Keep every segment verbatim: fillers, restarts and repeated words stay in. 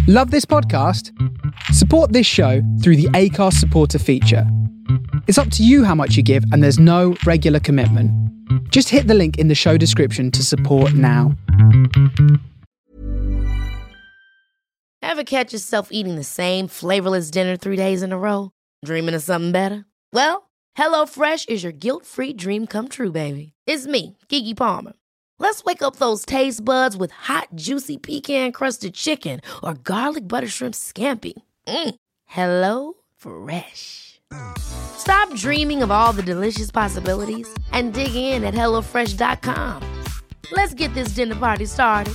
Love this podcast? Support this show through the Acast supporter feature. It's up to you how much you give, and there's no regular commitment. Just hit the link in the show description to support now. Ever catch yourself eating the same flavorless dinner three days in a row? Dreaming of something better? Well, HelloFresh is your guilt-free dream come true, baby. It's me, Keke Palmer. Let's wake up those taste buds with hot, juicy pecan-crusted chicken or garlic butter shrimp scampi. Mm. Hello Fresh. Stop dreaming of all the delicious possibilities and dig in at hello fresh dot com. Let's get this dinner party started.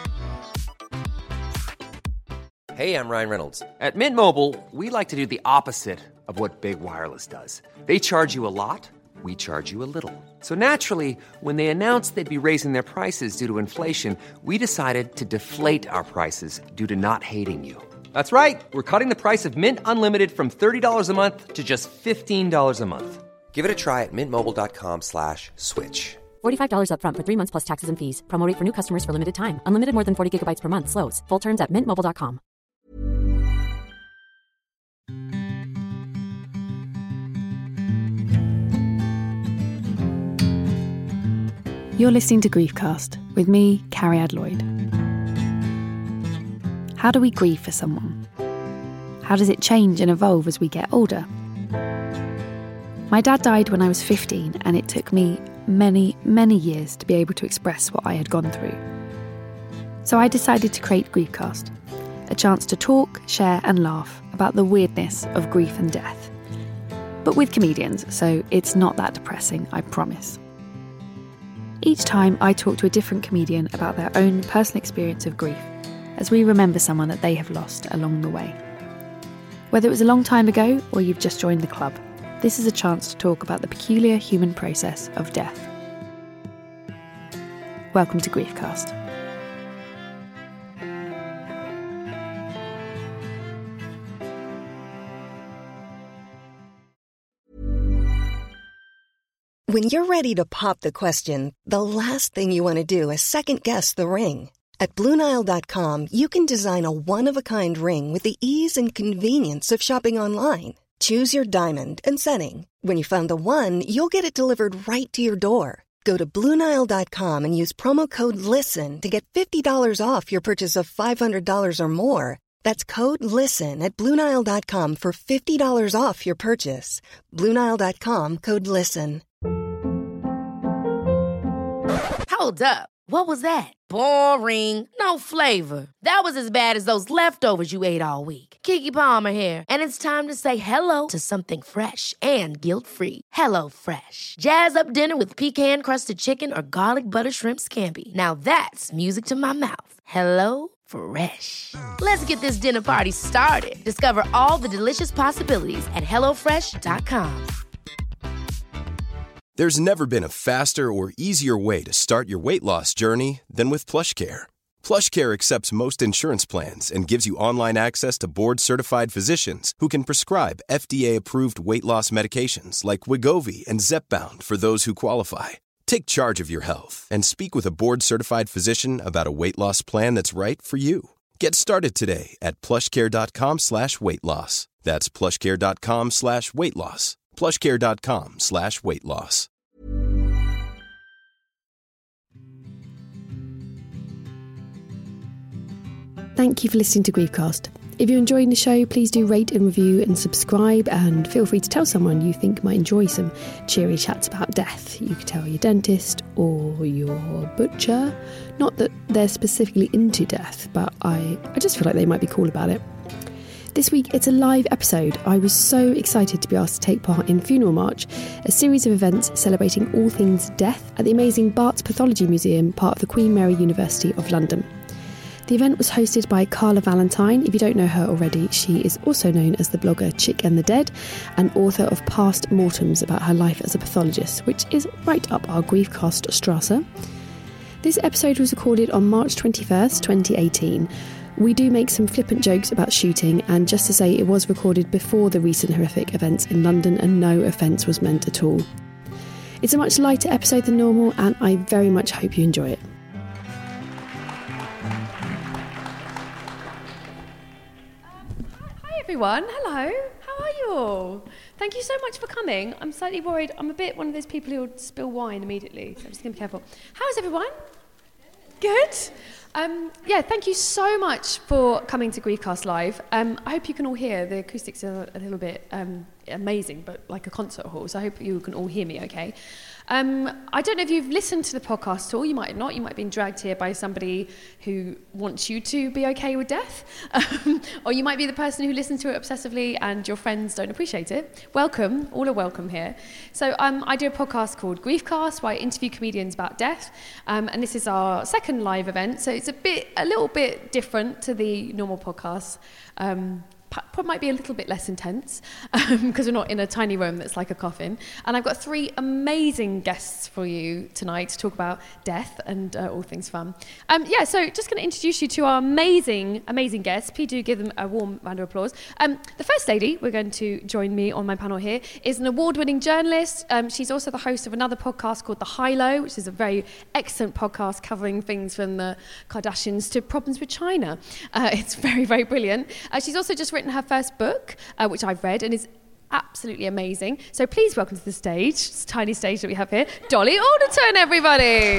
Hey, I'm Ryan Reynolds. At Mint Mobile, we like to do the opposite of what Big Wireless does. They charge you a lot, we charge you a little. So naturally, when they announced they'd be raising their prices due to inflation, we decided to deflate our prices due to not hating you. That's right. We're cutting the price of Mint Unlimited from thirty dollars a month to just fifteen dollars a month. Give it a try at mintmobile.com slash switch. forty-five dollars up front for three months plus taxes and fees. Promo rate for new customers for limited time. Unlimited more than forty gigabytes per month. Slows full terms at mint mobile dot com. You're listening to Griefcast with me, Carrie Adloyd. How do we grieve for someone? How does it change and evolve as we get older? My dad died when I was fifteen, and it took me many, many years to be able to express what I had gone through. So I decided to create Griefcast, a chance to talk, share and laugh about the weirdness of grief and death. But with comedians, so it's not that depressing, I promise. Each time I talk to a different comedian about their own personal experience of grief, as we remember someone that they have lost along the way. Whether it was a long time ago or you've just joined the club, this is a chance to talk about the peculiar human process of death. Welcome to Griefcast. When you're ready to pop the question, the last thing you want to do is second-guess the ring. At Blue Nile dot com, you can design a one-of-a-kind ring with the ease and convenience of shopping online. Choose your diamond and setting. When you find the one, you'll get it delivered right to your door. Go to Blue Nile dot com and use promo code LISTEN to get fifty dollars off your purchase of five hundred dollars or more. That's code LISTEN at Blue Nile dot com for fifty dollars off your purchase. Blue Nile dot com, code LISTEN. Hold up. What was that? Boring. No flavor. That was as bad as those leftovers you ate all week. Keke Palmer here, and it's time to say hello to something fresh and guilt-free. Hello Fresh. Jazz up dinner with pecan-crusted chicken or garlic butter shrimp scampi. Now that's music to my mouth. Hello Fresh. Let's get this dinner party started. Discover all the delicious possibilities at hello fresh dot com. There's never been a faster or easier way to start your weight loss journey than with PlushCare. PlushCare accepts most insurance plans and gives you online access to board-certified physicians who can prescribe F D A-approved weight loss medications like Wegovy and Zepbound for those who qualify. Take charge of your health and speak with a board-certified physician about a weight loss plan that's right for you. Get started today at plushcare.com slash weight loss. That's plushcare.com slash weight loss. plushcare.com slash weight loss. Thank you for listening to Griefcast. If you're enjoying the show, please do rate and review and subscribe, and feel free to tell someone you think might enjoy some cheery chats about death. You could tell your dentist or your butcher. Not that they're specifically into death, but I, I just feel like they might be cool about it. This week, it's a live episode. I was so excited to be asked to take part in Funeral March, a series of events celebrating all things death at the amazing Barts Pathology Museum, part of the Queen Mary University of London. The event was hosted by Carla Valentine. If you don't know her already, she is also known as the blogger Chick and the Dead, and author of Past Mortems about her life as a pathologist, which is right up our Griefcast Strasse. This episode was recorded on March twenty-first, twenty eighteen. We do make some flippant jokes about shooting, and just to say, it was recorded before the recent horrific events in London, and no offence was meant at all. It's a much lighter episode than normal, and I very much hope you enjoy it. Hi everyone, hello. How are you all? Thank you so much for coming. I'm slightly worried. I'm a bit one of those people who will spill wine immediately, so I'm just going to be careful. How's everyone? Good. Um, yeah, thank you so much for coming to Griefcast Live. Um, I hope you can all hear. The acoustics are a little bit um, amazing, but like a concert hall, so I hope you can all hear me okay. Um, I don't know if you've listened to the podcast at all. You might not. You might have been dragged here by somebody who wants you to be okay with death. Um, or you might be the person who listens to it obsessively and your friends don't appreciate it. Welcome. All are welcome here. So um, I do a podcast called Griefcast where I interview comedians about death. Um, and this is our second live event. So it's a bit, a little bit different to the normal podcasts. Um, Probably might be a little bit less intense because um, we're not in a tiny room that's like a coffin. And I've got three amazing guests for you tonight to talk about death and uh, all things fun. Um, yeah, so just going to introduce you to our amazing, amazing guests. Please do give them a warm round of applause. Um, the first lady we're going to join me on my panel here is an award-winning journalist. Um, she's also the host of another podcast called The High Low, which is a very excellent podcast covering things from the Kardashians to problems with China. Uh, it's very, very brilliant. Uh, she's also just written her first book, uh, which I've read and is absolutely amazing. So please welcome to the stage, this tiny stage that we have here, Dolly Alderton, everybody.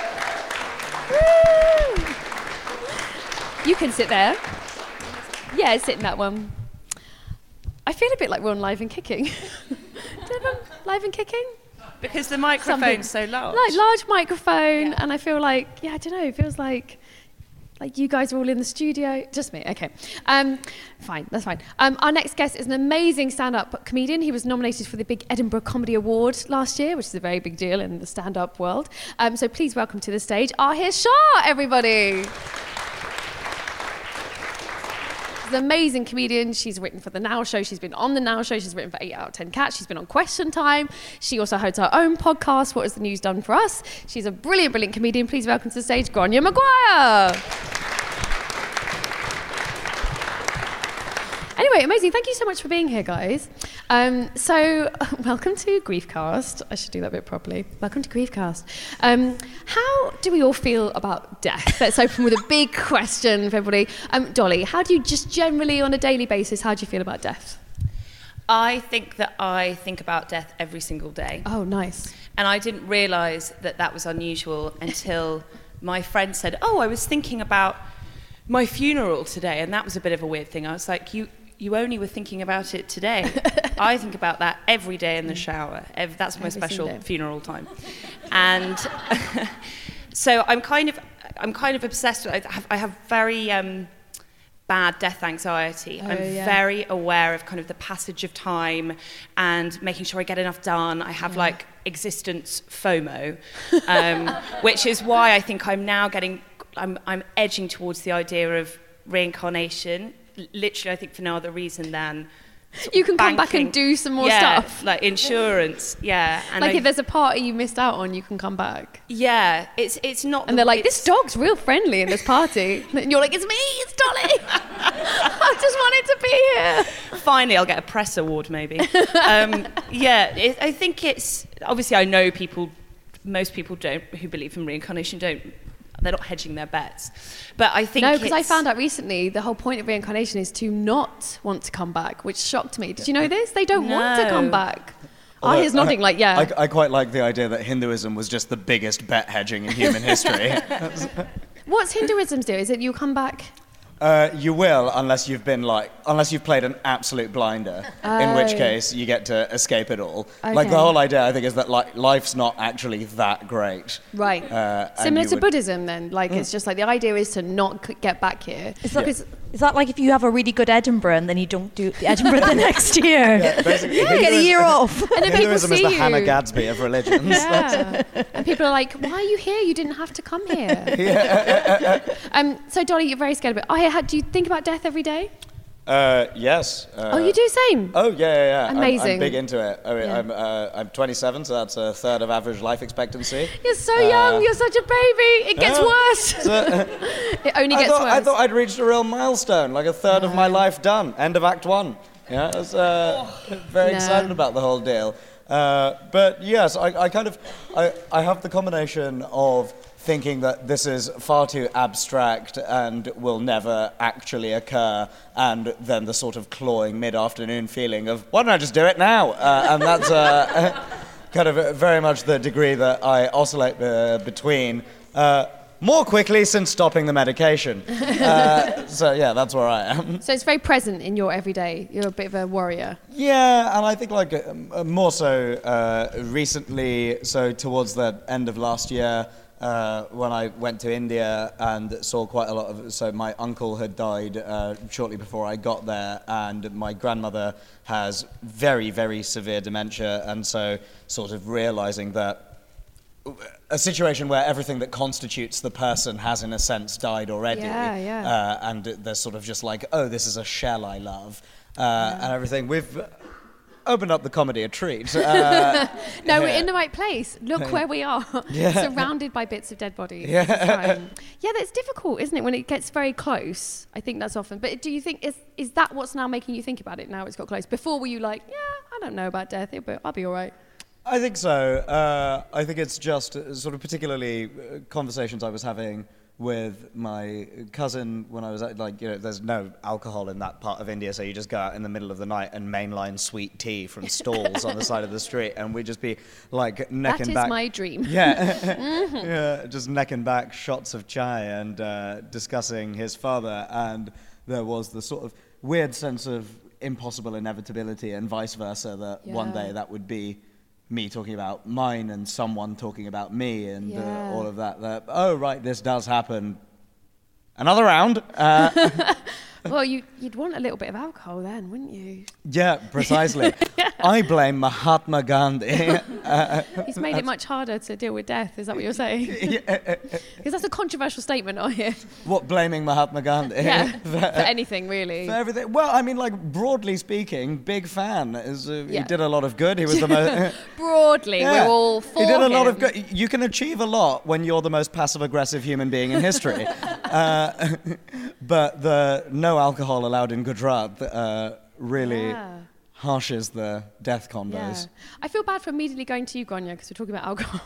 Woo! You can sit there. Yeah, sit in that one. I feel a bit like we're on Live and Kicking. Do you have Live and Kicking? Because the microphone's so large. Like large microphone, yeah. And I feel like, yeah, I don't know, it feels like Like you guys are all in the studio. Just me, okay. Um, fine, that's fine. Um, our next guest is an amazing stand-up comedian. He was nominated for the big Edinburgh Comedy Award last year, which is a very big deal in the stand-up world. Um, so please welcome to the stage Ahir Shah, everybody. She's an amazing comedian. She's written for The Now Show. She's been on The Now Show. She's written for eight out of ten Cats. She's been on Question Time. She also hosts her own podcast, What Has the News Done For Us? She's a brilliant, brilliant comedian. Please welcome to the stage, Gráinne Maguire. Anyway, amazing. Thank you so much for being here, guys. Um, so, welcome to Griefcast. I should do that a bit properly. Welcome to Griefcast. Um, how do we all feel about death? Let's open with a big question for everybody. Um, Dolly, how do you just generally, on a daily basis, how do you feel about death? I think that I think about death every single day. Oh, nice. And I didn't realise that that was unusual until my friend said, oh, I was thinking about my funeral today, and that was a bit of a weird thing. I was like, you... You only were thinking about it today. I think about that every day in the shower. Every, that's my every special funeral time. And so I'm kind of, I'm kind of obsessed with. I have, I have very um, bad death anxiety. Oh, I'm yeah. very aware of kind of the passage of time and making sure I get enough done. I have yeah. like existence FOMO, um, which is why I think I'm now getting. I'm, I'm edging towards the idea of reincarnation. Literally, I think for no other reason than you can banking. Come back and do some more yeah, stuff, like insurance. Yeah, and like I, if there's a party you missed out on, you can come back. Yeah, it's it's not. And the, they're like, this dog's real friendly in this party, and you're like, it's me, it's Dolly. I just wanted to be here. Finally, I'll get a press award, maybe. um, yeah, it, I think it's obviously I know people, most people don't who believe in reincarnation don't. They're not hedging their bets. But I think No, because I found out recently the whole point of reincarnation is to not want to come back, which shocked me. Did you know this? They don't no. want to come back. Oh, he's nodding like, yeah. I, I quite like the idea that Hinduism was just the biggest bet hedging in human history. What's Hinduism do? Is it you come back? Uh, you will, unless you've been like, unless you've played an absolute blinder, oh. in which case you get to escape it all. Okay. Like the whole idea, I think, is that like life's not actually that great. Right. Uh, Similar to would... Buddhism, then. Like mm. it's just like the idea is to not get back here. It's like, yeah. is, is that like if you have a really good Edinburgh and then you don't do the Edinburgh the next year? Yeah, basically. Yeah, you get a year off. And then Hinduism people see is the you. Hannah Gadsby of religions. Yeah. And people are like, why are you here? You didn't have to come here. Yeah. um, so Dolly, you're very scared of it. Oh, how, do you think about death every day? Uh, yes. Uh, oh, you do same? Oh, yeah, yeah, yeah. Amazing. I'm, I'm big into it. I mean, yeah. I'm, uh, I'm twenty-seven, so that's a third of average life expectancy. You're so uh, young. You're such a baby. It gets uh, worse. So, it only I gets thought, worse. I thought I'd reached a real milestone, like a third no. of my life done. End of Act One. Yeah, I was uh, very no. excited about the whole deal. Uh, but yes, I, I kind of, I, I have the combination of thinking that this is far too abstract and will never actually occur, and then the sort of clawing mid-afternoon feeling of, why don't I just do it now? Uh, and that's uh, kind of very much the degree that I oscillate uh, between. Uh, more quickly since stopping the medication. Uh, so yeah, that's where I am. So it's very present in your everyday. You're a bit of a warrior. Yeah, and I think like uh, more so uh, recently, so towards the end of last year, uh, when I went to India and saw quite a lot of, so my uncle had died uh, shortly before I got there, and my grandmother has very, very severe dementia, and so sort of realizing that a situation where everything that constitutes the person has, in a sense, died already. Yeah, yeah. Uh, and there's sort of just like, oh, this is a shell I love, uh, yeah. and everything. We've opened up the comedy a treat. Uh, no, yeah. we're in the right place. Look where we are, yeah. surrounded by bits of dead bodies. Yeah, yeah, that's difficult, isn't it? When it gets very close, I think that's often. But do you think is is that what's now making you think about it? Now it's got close. Before, were you like, yeah, I don't know about death, but I'll be all right. I think so. Uh, I think it's just uh, sort of particularly uh, conversations I was having with my cousin when I was at, like, you know, there's no alcohol in that part of India, so you just go out in the middle of the night and mainline sweet tea from stalls on the side of the street, and we'd just be like neck that and back. That is my dream. Yeah, mm-hmm. yeah, just neck and back shots of chai and uh, discussing his father, and there was the sort of weird sense of impossible inevitability and vice versa, that yeah. one day that would be me talking about mine and someone talking about me, and yeah. uh, all of that, that, oh, right, this does happen. Another round. Uh, well, you, you'd want a little bit of alcohol then, wouldn't you? Yeah, precisely. yeah. I blame Mahatma Gandhi. uh, He's made it much harder to deal with death, is that what you're saying? Because that's a controversial statement, I hear. What, blaming Mahatma Gandhi? Yeah, for, for anything, really. For everything. Well, I mean, like, broadly speaking, big fan. Is, uh, yeah. He did a lot of good. He was the most... broadly, yeah. we're all for He did a him. lot of good. You can achieve a lot when you're the most passive-aggressive human being in history. uh, but the no alcohol allowed in Gujarat uh, really yeah. harshes the death combos. Yeah. I feel bad for immediately going to you, Grania, because we're talking about alcohol.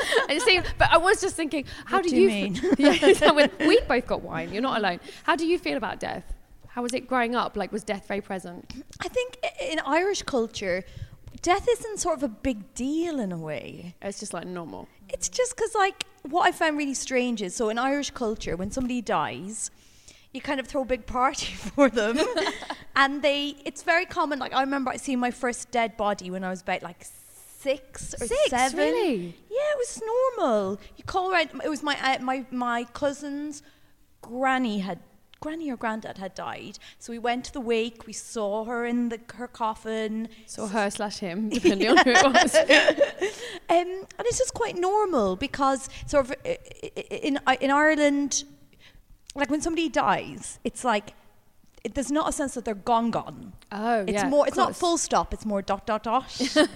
I see, but I was just thinking, how what do, do you, you mean? F- yeah, so when we both got wine. You're not alone. How do you feel about death? How was it growing up? Like, was death very present? I think in Irish culture, death isn't sort of a big deal in a way. It's just like normal. It's just because, like, what I found really strange is, so in Irish culture, when somebody dies, you kind of throw a big party for them. And they, it's very common, like, I remember seeing my first dead body when I was about, like, six or six, seven. Really? Yeah, it was normal. You call around, it was my, uh, my, my cousin's granny had Granny or Grandad had died, so we went to the wake. We saw her in the her coffin. Saw her slash him, depending yeah. on who it was. um, and it's just quite normal because sort of in in Ireland, like when somebody dies, it's like it, there's not a sense that they're gone gone. Oh, it's yeah. more. It's not full stop. It's more dot dot dot.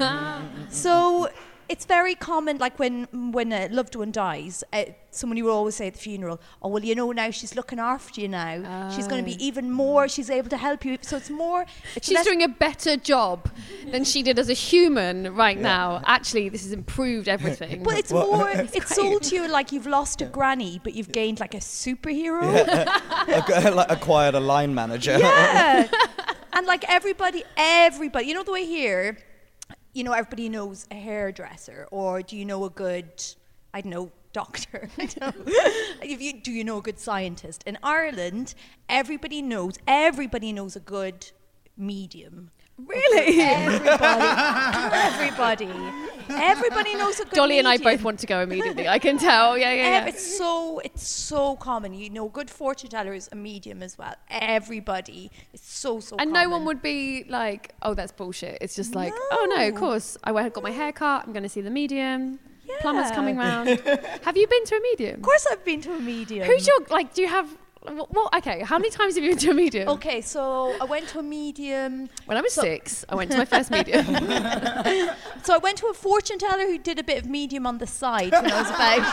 So it's very common, like when when a loved one dies, uh, somebody will always say at the funeral, oh, well, you know, now she's looking after you now. Oh. She's going to be even more, she's able to help you. So it's more... It's she's doing a better job than she did as a human right yeah. now. Actually, this has improved everything. But it's well, more, it's, it's sold to you like you've lost a granny, but you've gained like a superhero. Yeah. Like acquired a line manager. Yeah. And like everybody, everybody, you know the way here... You know, everybody knows a hairdresser, or do you know a good, I don't know, doctor? I don't know. if you, do you know a good scientist? In Ireland, everybody knows, everybody knows a good medium. Really? Everybody. everybody. Everybody knows a good Dolly medium. and I both want to go immediately. I can tell. Yeah, yeah, yeah. It's so, it's so common. You know, a good fortune teller is a medium as well. Everybody. It's so, so and common. And no one would be like, oh, that's bullshit. It's just like, no. oh, no, of course. I got my hair cut. I'm going to see the medium. Yeah. Plumber's coming round. Have you been to a medium? Of course I've been to a medium. Who's your, like, do you have... Well, okay, how many times have you been to a medium? Okay, so I went to a medium... When I was so six, I went to my first medium. So I went to a fortune teller who did a bit of medium on the side when I was about...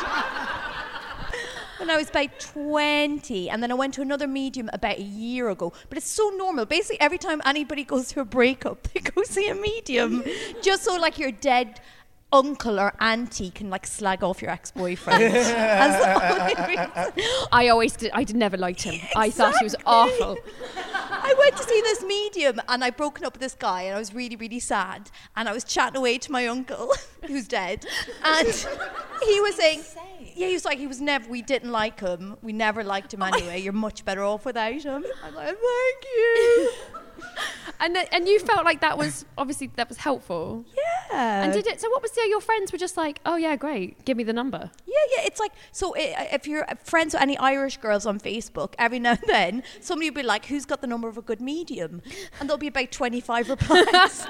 when I was about twenty. And then I went to another medium about a year ago. But it's so normal. Basically, every time anybody goes through a breakup, they go see a medium. Just so, like, you're dead... uncle or auntie can like slag off your ex-boyfriend. That's the only reason. I always did. I did never liked him. Exactly. I thought he was awful. I went to see this medium and I'd broken up with this guy and I was really, really sad. And I was chatting away to my uncle, who's dead. And he was saying, yeah, he was like, he was never, we didn't like him. We never liked him anyway. You're much better off without him. I'm like, thank you. And th- and you felt like that was, obviously, that was helpful. Yeah. And did it, so what was the, your friends were just like, oh yeah, great, give me the number. Yeah, yeah, it's like, so it, if you're friends with any Irish girls on Facebook, every now and then, somebody will be like, who's got the number of a good medium? And there'll be about twenty-five replies.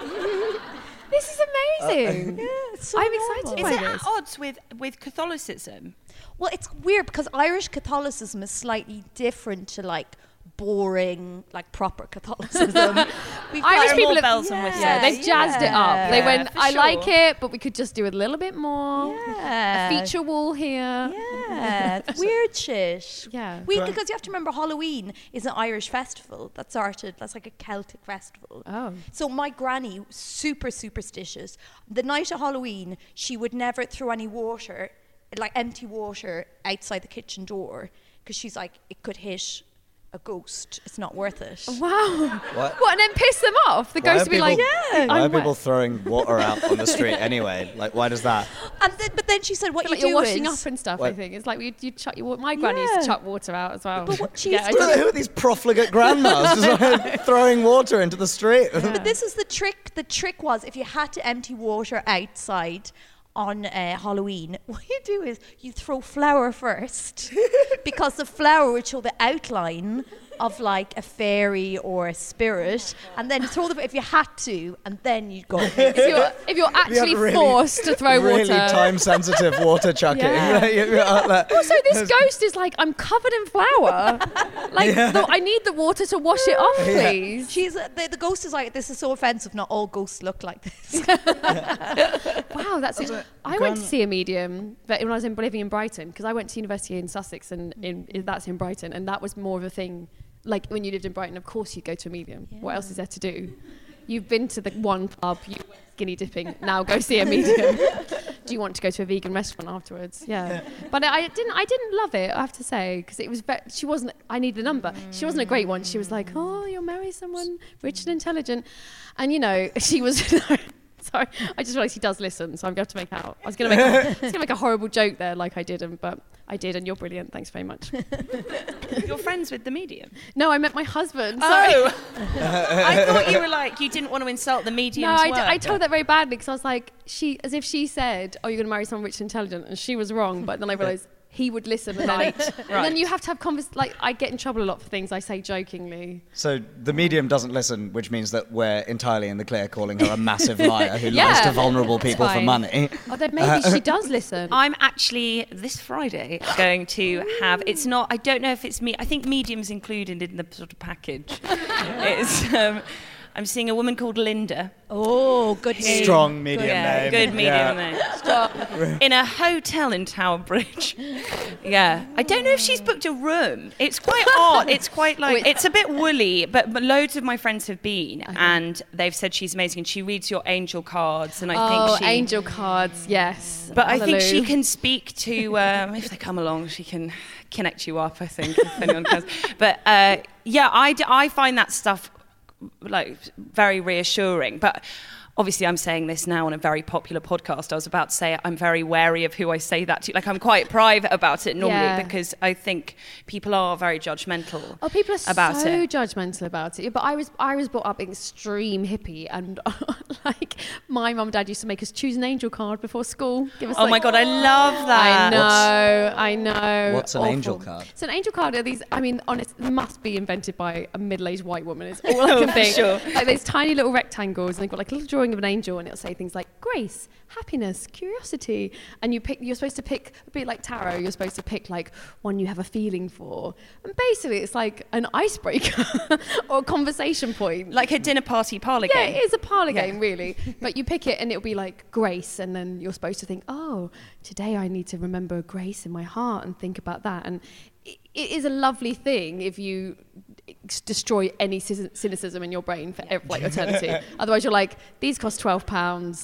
This is amazing. Uh, yeah, it's so I'm normal. excited Is by it this. at odds with, with Catholicism? Well, it's weird because Irish Catholicism is slightly different to like boring, like proper Catholicism. We've Irish got people more have, bells and whistles. yeah, they've jazzed it up. They Yeah, went, for I sure. like it, but we could just do a little bit more. Yeah. A feature wall here. Yeah, it's weird shit. Yeah. We, because you have to remember Halloween is an Irish festival that started, that's like a Celtic festival. Oh. So my granny, super superstitious, the night of Halloween, she would never throw any water, like empty water, outside the kitchen door, because she's like, it could hit a ghost. It's not worth it. Wow. What? What, and then piss them off? The Why ghost are would be like, people- yeah. Why are I'm people wet. throwing water out on the street anyway? Like, why does that? And then, but then she said, what Like you you're do washing is... up and stuff, I What? think. It's like you you chuck your wa- my granny used Yeah. to chuck water out as well. But what she Yeah, used I to did- Who are these profligate grandmas just like throwing water into the street? But this is the trick. The trick was if you had to empty water outside on uh, Halloween, what you do is you throw flour first because the flour would show the outline of like a fairy or a spirit, and then throw the if you had to, and then you'd go. if you're if you're actually really- forced to throw really water. time-sensitive water chucking. Yeah. You've got that- Also, this ghost is like, I'm covered in flour. Like, the, I need the water to wash it off, please. She's uh, the, the ghost is like, this is so offensive. Not all ghosts look like this. Wow, that's it. I went to see a medium but when I was in, living in Brighton, because I went to university in Sussex, and in, in, that's in Brighton, and that was more of a thing. Like when you lived in Brighton, of course you go to a medium. Yeah. What else is there to do? You've been to the one pub, you went skinny dipping, now go see a medium. Do you want to go to a vegan restaurant afterwards? Yeah. But I didn't I didn't love it, I have to say, because it was ve- she wasn't, I need the number. She wasn't a great one. She was like, oh, you'll marry someone rich and intelligent. And you know, she was... Sorry, I just realised he does listen, so I'm going to have to make out. I was going to make, a, I was gonna make a horrible joke there, like I didn't, but I did, and you're brilliant. Thanks very much. You're friends with the medium? No, I met my husband. Sorry. Oh, I thought you were like, you didn't want to insult the No, medium's I, d- work. I told that very badly because I was like, she, as if she said, oh, you're going to marry someone rich and intelligent, and she was wrong, but then I realised he would listen. And then, Right, and right. then you have to have convers. Like, I get in trouble a lot for things I say jokingly. So the medium doesn't listen, which means that we're entirely in the clear, calling her a massive liar who Yeah. lies to vulnerable people for fine. money. Oh, then maybe she does listen. I'm actually this Friday going to have. It's not. I don't know if it's me. I think medium's included in the sort of package. It's. Um, I'm seeing a woman called Linda. Oh, good name. Strong medium Yeah, name. good medium Yeah. name. Stop. In a hotel in Tower Bridge. Yeah. I don't know if she's booked a room. It's quite odd. It's quite like, it's a bit woolly, but, but loads of my friends have been, and they've said she's amazing. And she reads your angel cards, and I oh, think she... angel cards, yes. But I think she Hallelujah. can speak to, um, if they come along, she can connect you up, I think, if anyone comes. But uh, yeah, I, d- I find that stuff like very reassuring. But obviously I'm saying this now on a very popular podcast. I was about to say I'm very wary of who I say that to. Like, I'm quite private about it normally Yeah. because I think people are very judgmental Oh, people are about so it. judgmental about it. But I was I was brought up extreme hippie, and like my mum and dad used to make us choose an angel card before school. Give us, Oh like, my God, I love that. I know, I know. What's an Awful. angel card? So an angel card are these, I mean, honest, must be invented by a middle-aged white woman. It's all I Oh, can for think. sure. Like these tiny little rectangles, and they've got like a little drawing of an angel, and it'll say things like grace, happiness, curiosity. And you pick, you're supposed to pick, a bit like tarot, you're supposed to pick like one you have a feeling for. And basically it's like an icebreaker or a conversation point. Like a dinner party parlour Yeah, game. it is a parlour Yeah. game, really. But you pick it and it'll be like grace, and then you're supposed to think, oh, today I need to remember grace in my heart and think about that. And it, it is a lovely thing if you ex- destroy any cy- cynicism in your brain for ev- like eternity. Otherwise, you're like, these cost twelve pounds.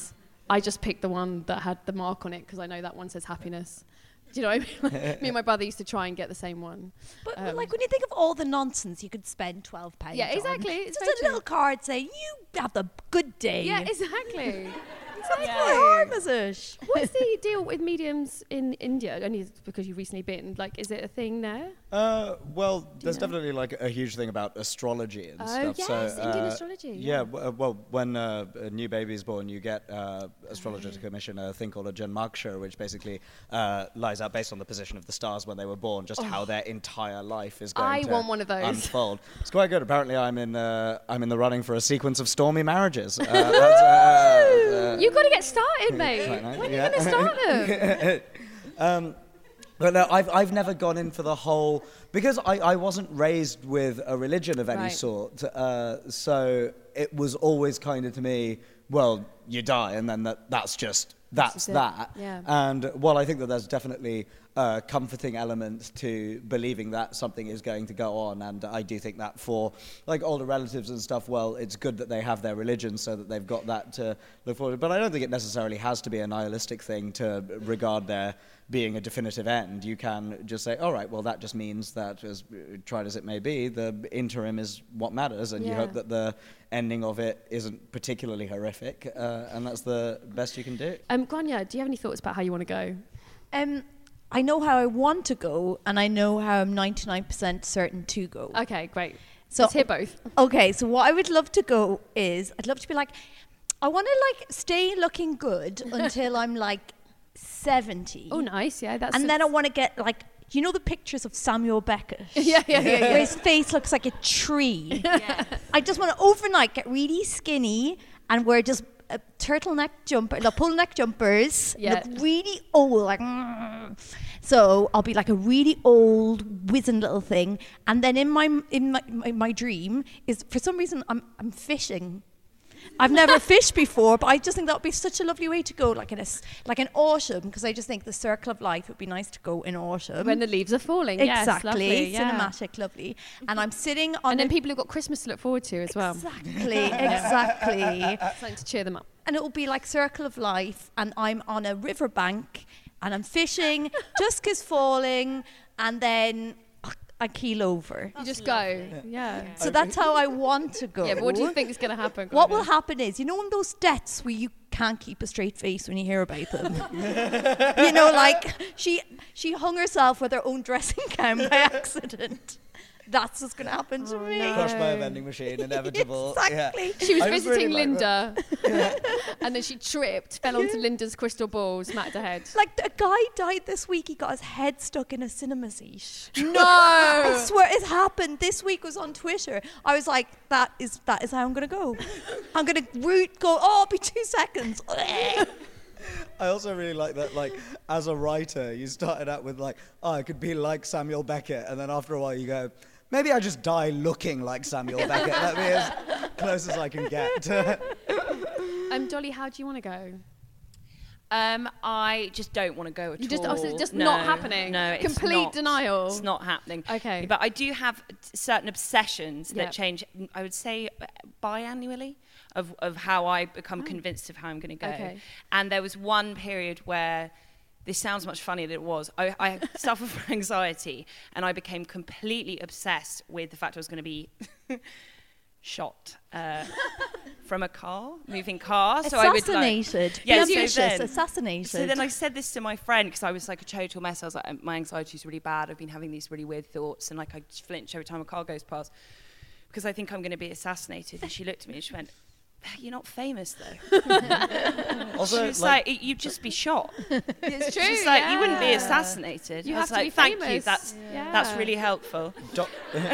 I just picked the one that had the mark on it because I know that one says happiness. Do you know what I mean? Like, me and my brother used to try and get the same one. But, Um, but like when you think of all the nonsense you could spend twelve pounds Yeah, on, exactly, it's It's very just a true. little card saying, you have the good day. Yeah, exactly. Exactly. What harm is it? What's the deal with mediums in India? Only because you've recently been. Like, is it a thing there? Uh, well, there's know? definitely like a huge thing about astrology and Oh, stuff. yes, so, Indian uh, astrology, Yeah, yeah. w- uh, well, when uh, a new baby is born, you get uh, astrologer to commission a thing called a Janmaksha, which basically uh, lies out based on the position of the stars when they were born, just how their entire life is going I to want one of those. unfold. It's quite good. Apparently, I'm in uh, I'm in the running for a sequence of stormy marriages. Uh, that's, uh, uh, You've got to get started, mate. Quite nice, When yeah. are you going to start them? um, but no, I've I've never gone in for the whole because I, I wasn't raised with a religion of any Right. sort. Uh, so it was always kind of to me, well, you die and then that that's just that's is it. that. Yeah. And while I think that there's definitely a comforting element to believing that something is going to go on, and I do think that for like older relatives and stuff, well, it's good that they have their religion so that they've got that to look forward to. But I don't think it necessarily has to be a nihilistic thing to regard there being a definitive end. You can just say, all right, well, that just means that, as tried as it may be, the interim is what matters, and you Yeah. hope that the ending of it isn't particularly horrific, uh, and that's the best you can do. Um, Grania, do you have any thoughts about how you want to go? Um, I know how I want to go, and I know how I'm ninety-nine percent certain to go. Okay, great. So- Let's hear both. Okay, so what I would love to go is, I'd love to be like, I want to like stay looking good until I'm like seventy. Oh, nice. Yeah, that's. And then I want to get like, you know the pictures of Samuel Beckett? Yeah, yeah, yeah, yeah. Where his face looks like a tree. I just want to overnight get really skinny and wear just a turtleneck jumper, the pull neck jumpers, Yeah. look really old, like. Mm. So I'll be like a really old, wizened little thing, and then in my in my, my, my dream is for some reason I'm I'm fishing. I've never fished before, but I just think that would be such a lovely way to go, like in a s- like in autumn, because I just think the circle of life would be nice to go in autumn. when the leaves are falling. Yes, Exactly, lovely, yeah. cinematic, lovely. And I'm sitting on And then a- people have got Christmas to look forward to as well. Exactly, exactly. Something to cheer them up. And it will be like circle of life, and I'm on a riverbank, and I'm fishing, dusk is falling, and then I keel over. You just go. Yeah. So that's how I want to go. Yeah, but what do you think is going to happen? What Grania? will happen is, you know, in those deaths where you can't keep a straight face when you hear about them. You know, like she she hung herself with her own dressing gown by accident. That's what's going to happen to me. Crushed by a vending machine, inevitable. Exactly. Yeah. She was I just visiting really like that. Linda, and then she tripped, fell onto Linda's crystal ball, smacked her head. Like a guy died this week. He got his head stuck in a cinema seat. No! I swear it happened. This week was on Twitter. I was like, that is that is how I'm gonna go. I'm gonna root go. Oh, it'll be two seconds. I also really like that, like, as a writer, you started out with, like, oh, I could be like Samuel Beckett, and then after a while you go, maybe I just die looking like Samuel Beckett. That'd be as close as I can get. Um, Dolly, how do you want to go? Um, I just don't want to go at You just- all. oh, so it's just no, not happening? No, it's Complete not. denial? It's not happening. Okay. But I do have t- certain obsessions that Yep. change, I would say, uh, biannually, of, of how I become convinced of how I'm going to go. Okay. And there was one period where, this sounds much funnier than it was, I, I suffered from anxiety, and I became completely obsessed with the fact I was going to be shot uh, from a car, moving car. So I would like, Assassinated. yeah, Be so ambitious. then- Assassinated. So then I said this to my friend because I was like a total mess. I was like, my anxiety is really bad. I've been having these really weird thoughts, and like I flinch every time a car goes past because I think I'm going to be assassinated. And she looked at me and she went, "You're not famous though." Also, She was like, "You'd just be shot." It's true. She's like, "You wouldn't be yeah. assassinated." You I was have to like, be "Thank you. famous." That's Yeah. that's really helpful." Do-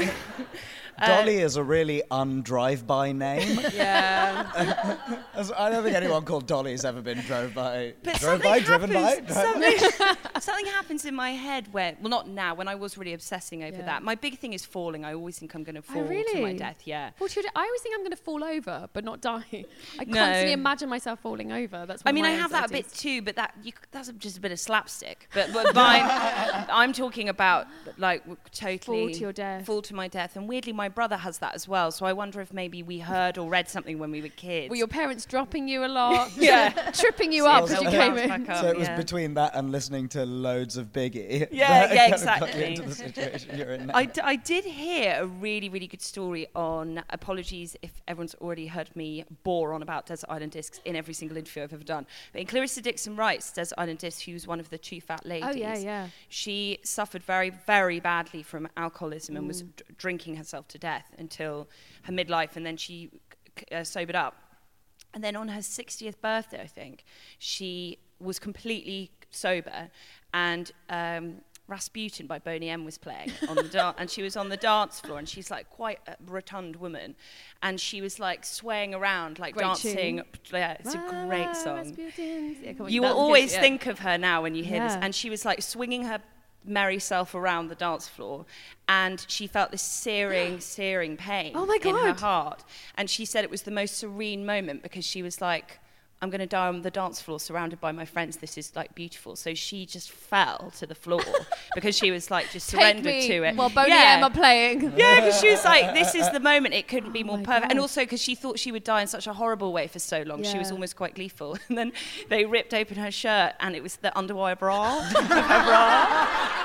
Dolly is a really un-drive-by name. Yeah. As- I don't think anyone called Dolly has ever been drove by. But drove something by, driven by. happens- Something, something happens in my head where, well, not now, when I was really obsessing over Yeah. that. My big thing is falling. I always think I'm going to fall Oh, really? to my death, yeah. Well, should I I always think I'm going to fall over, but not die. I No. constantly imagine myself falling over. That's. One I mean, of I my have that a bit anxieties. too, but that you, that's just a bit of slapstick. But, but mine, I'm talking about like w- totally Fall to your death. fall to my death. And weirdly, my brother has that as well. So I wonder if maybe we heard or read something when we were kids. Were your parents dropping you a lot? Yeah. Tripping you up So as you it came bounced in? back up, So it was yeah. between that and listening to loads of Biggie. Yeah, that yeah, kind of got you exactly. into the situation you're in now. I, d- I did hear a really, really good story on, apologies if everyone's already heard me bore on about Desert Island Discs in every single interview I've ever done. But in Clarissa Dixon Wright's Desert Island Discs, she was one of the two fat ladies. Oh, yeah, yeah. She suffered very, very badly from alcoholism and was d- drinking herself to death until her midlife, and then she uh, sobered up. And then on her sixtieth birthday, I think, she was completely sober, and um, Rasputin by Boney M was playing on the da- and she was on the dance floor, and she's like quite a rotund woman, and she was like swaying around, like Great dancing. tune. Yeah, it's a great song. Rasputin's. Yeah, come on, You will that's good, always yeah. think of her now when you hear this, Yeah. and she was like swinging her merry self around the dance floor, and she felt this searing, searing pain Oh my in her God. heart. And she said it was the most serene moment because she was like, I'm going to die on the dance floor surrounded by my friends. This is like beautiful. So she just fell to the floor because she was like just Take surrendered me to it. while Boney yeah. M are playing. Yeah, because she was like, this is the moment. It couldn't be more my perfect. God. And also because she thought she would die in such a horrible way for so long. She was Yeah. almost quite gleeful. And then they ripped open her shirt, and it was the underwire bra of her bra.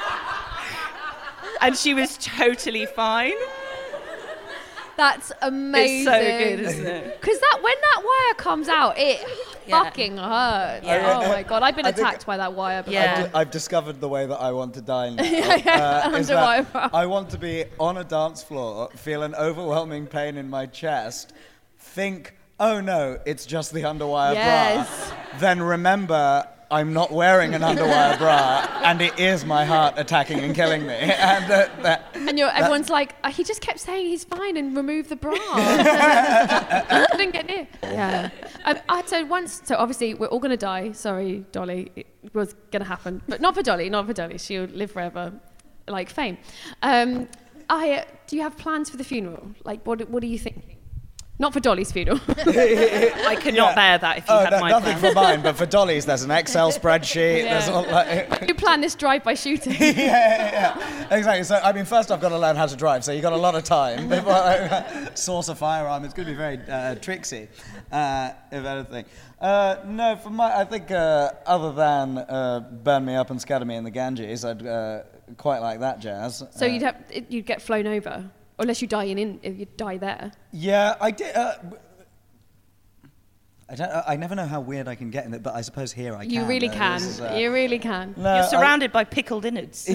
And she was totally fine. That's amazing. It's so good, isn't it? Because that when that wire comes out, it Yeah. fucking hurts. Yeah. Oh my God, I've been I think- attacked by that wire before. Yeah. I've, di- I've discovered the way that I want to die now. Yeah, yeah, uh, is underwire that bra. I want to be on a dance floor, feel an overwhelming pain in my chest, think, oh no, it's just the underwire Yes. bra. Then remember, I'm not wearing an underwire bra, and it is my heart attacking and killing me. And uh, that, And you're, everyone's like, oh, he just kept saying he's fine and remove the bra. I couldn't get near. Yeah. Um, I had so once, so obviously we're all going to die. Sorry, Dolly. It was going to happen. But not for Dolly, not for Dolly. She'll live forever, like fame. Um, I, uh, do you have plans for the funeral? Like, what, what are you thinking? Not for Dolly's funeral. I could not bear that if you oh, had no, my nothing plan. for mine, but for Dolly's, there's an Excel spreadsheet. Yeah. There's all like, You plan this drive-by shooting. yeah, yeah, yeah, exactly. So, I mean, first I've got to learn how to drive, so you've got a lot of time before I source a firearm. It's going to be very uh, tricksy, uh, if anything. Uh, no, for my, I think uh, other than uh, burn me up and scatter me in the Ganges, I'd uh, quite like that jazz. So Uh, you'd have, you'd get flown over, unless you die in, in if you die there. Yeah, I did. Uh, I don't. I never know how weird I can get in it, but I suppose here I can. You really Uh, can. this is, uh, You really can. no, You're I- surrounded by pickled innards.